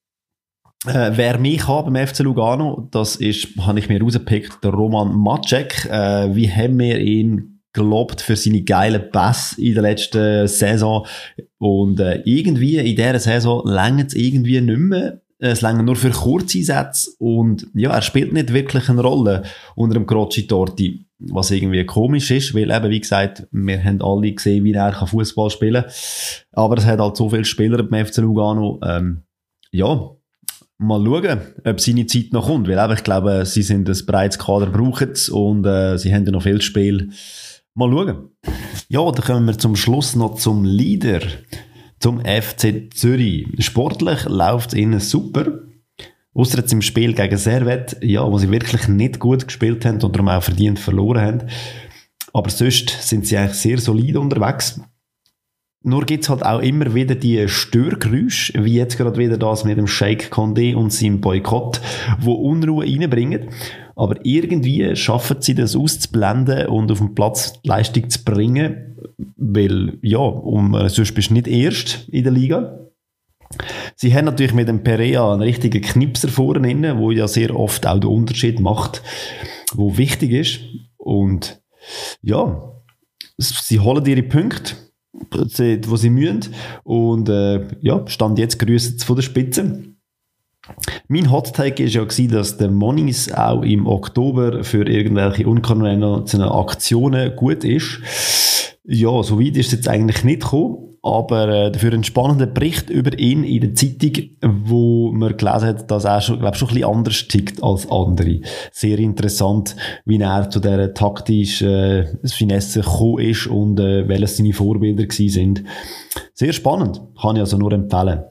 wer mich hat beim FC Lugano, das ist, habe ich mir rausgepickt, der Roman Macek. Wie haben wir ihn gelobt für seine geilen Pässe in der letzten Saison. Und irgendwie in dieser Saison reicht es irgendwie nicht mehr. Es reicht nur für Kurzeinsätze. Und ja, er spielt nicht wirklich eine Rolle unter dem Croci Torti. Was irgendwie komisch ist, weil eben, wie gesagt, wir haben alle gesehen, wie er Fußball spielen kann. Aber es hat halt so viele Spieler beim FC Lugano. Ja, mal schauen, ob seine Zeit noch kommt. Weil eben, ich glaube, sie sind ein breites Kader, brauchen es. Und sie haben ja noch viel Spiel. Mal schauen. Ja, dann kommen wir zum Schluss noch zum Leader. Zum FC Zürich. Sportlich läuft es ihnen super. Ausser jetzt im Spiel gegen Servette, ja, wo sie wirklich nicht gut gespielt haben und darum auch verdient verloren haben. Aber sonst sind sie eigentlich sehr solide unterwegs. Nur gibt es halt auch immer wieder die Störgeräusche, wie jetzt gerade wieder das mit dem Sheikh Condé und seinem Boykott, wo Unruhe reinbringen. Aber irgendwie schaffen sie das auszublenden und auf den Platz die Leistung zu bringen, weil, ja, sonst bist du nicht erst in der Liga. Sie haben natürlich mit dem Perea einen richtigen Knipser vorne drin, wo ja sehr oft auch den Unterschied macht, wo wichtig ist. Und ja, sie holen ihre Punkte, wo sie müssen. Und ja, Stand jetzt grüßen von der Spitze. Mein Hot-Take war ja, dass der Moniz auch im Oktober für irgendwelche unkonventionellen Aktionen gut ist. Ja, so weit ist es jetzt eigentlich nicht gekommen. Aber dafür einen spannenden Bericht über ihn in der Zeitung, wo man gelesen hat, dass er schon ein bisschen anders tickt als andere. Sehr interessant, wie er zu dieser taktischen Finesse gekommen ist und welches seine Vorbilder gewesen sind. Sehr spannend, kann ich also nur empfehlen.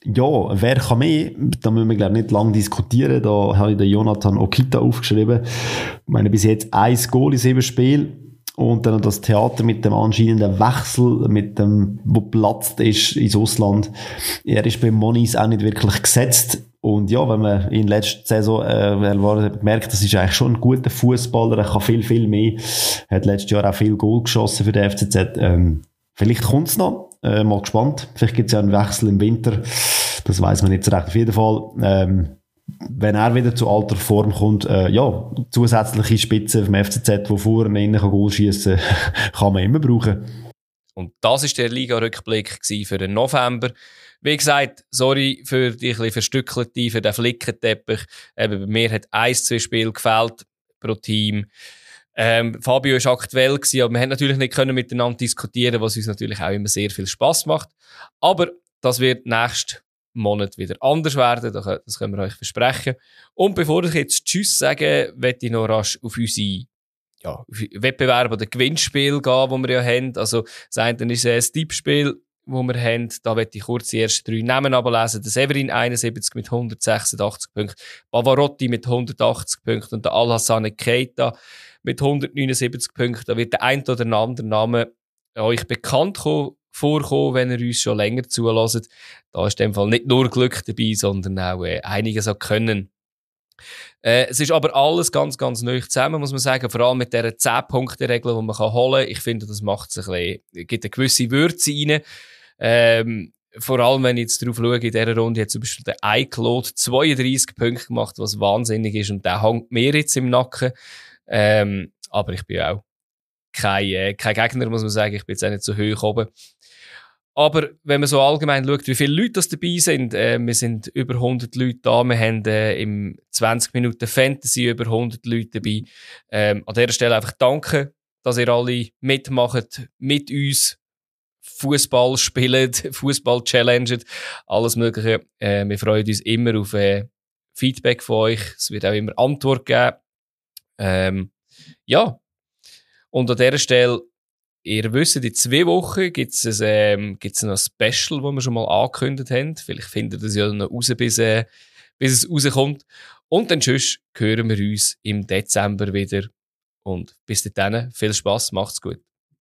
Ja, wer kann mehr? Da müssen wir, glaube ich, nicht lange diskutieren. Da habe ich den Jonathan Okita aufgeschrieben. Ich meine, bis jetzt 1 Goal in 7 Spielen. Und dann das Theater mit dem anscheinenden Wechsel, mit dem, wo platzt ist ins Ausland. Er ist bei Moniz auch nicht wirklich gesetzt. Und ja, wenn man in letzter Saison merkt, das ist eigentlich schon ein guter Fußballer. Er kann viel, viel mehr. Er hat letztes Jahr auch viel Goal geschossen für den FCZ. Vielleicht kommt's noch. Mal gespannt. Vielleicht gibt's ja einen Wechsel im Winter. Das weiss man nicht so recht. Auf jeden Fall, wenn er wieder zu alter Form kommt, ja, zusätzliche Spitzen vom FCZ, die vorne innen Goal schiessen kann, kann man immer brauchen. Und das war der Liga-Rückblick für den November. Wie gesagt, sorry für die ein verstückelte, für den Flickenteppich. Bei mir hat 1-2 Spiele gefehlt pro Team. Fabio war aktuell gewesen, aber wir haben natürlich nicht miteinander diskutieren, was uns natürlich auch immer sehr viel Spass macht. Aber das wird nächsten Monat wieder anders werden, das können wir euch versprechen. Und bevor ich jetzt Tschüss sage, möchte ich noch rasch auf unsere auf Wettbewerbe oder Gewinnspiel gehen, die wir ja haben. Also das eine ist ein Tippspiel, wo wir haben. Da möchte ich kurz die ersten 3 Namen ablesen. Der Severin 71 mit 186 Punkten, Pavarotti mit 180 Punkten und der Alhassane Keita mit 179 Punkten. Da wird der ein oder andere Name euch bekannt vorkommen, wenn ihr uns schon länger zulässt. Da ist in dem Fall nicht nur Glück dabei, sondern auch einiges an Können. Es ist aber alles ganz, ganz neu zusammen, muss man sagen. Vor allem mit dieser 10-Punkte-Regel, die man holen kann. Ich finde, das macht es gibt eine gewisse Würze rein. Vor allem, wenn ich jetzt drauf schaue, in dieser Runde hat zum Beispiel der iCloud 32 Punkte gemacht, was wahnsinnig ist. Und der hängt mir jetzt im Nacken. Aber ich bin auch kein Gegner, muss man sagen. Ich bin jetzt auch nicht so hoch oben. Aber wenn man so allgemein schaut, wie viele Leute das dabei sind, wir sind über 100 Leute da, wir haben im 20 Minuten Fantasy über 100 Leute dabei. An dieser Stelle einfach danke, dass ihr alle mitmacht, mit uns Fußball spielt, Fußball challenget, alles Mögliche. Wir freuen uns immer auf Feedback von euch. Es wird auch immer Antwort geben. Ja. Und an dieser Stelle, ihr wisst, in 2 Wochen gibt's noch ein Special, das wir schon mal angekündigt haben. Vielleicht findet ihr das ja noch raus, bis es rauskommt. Und dann tschüss, hören wir uns im Dezember wieder. Und bis dahin, viel Spass, macht's gut.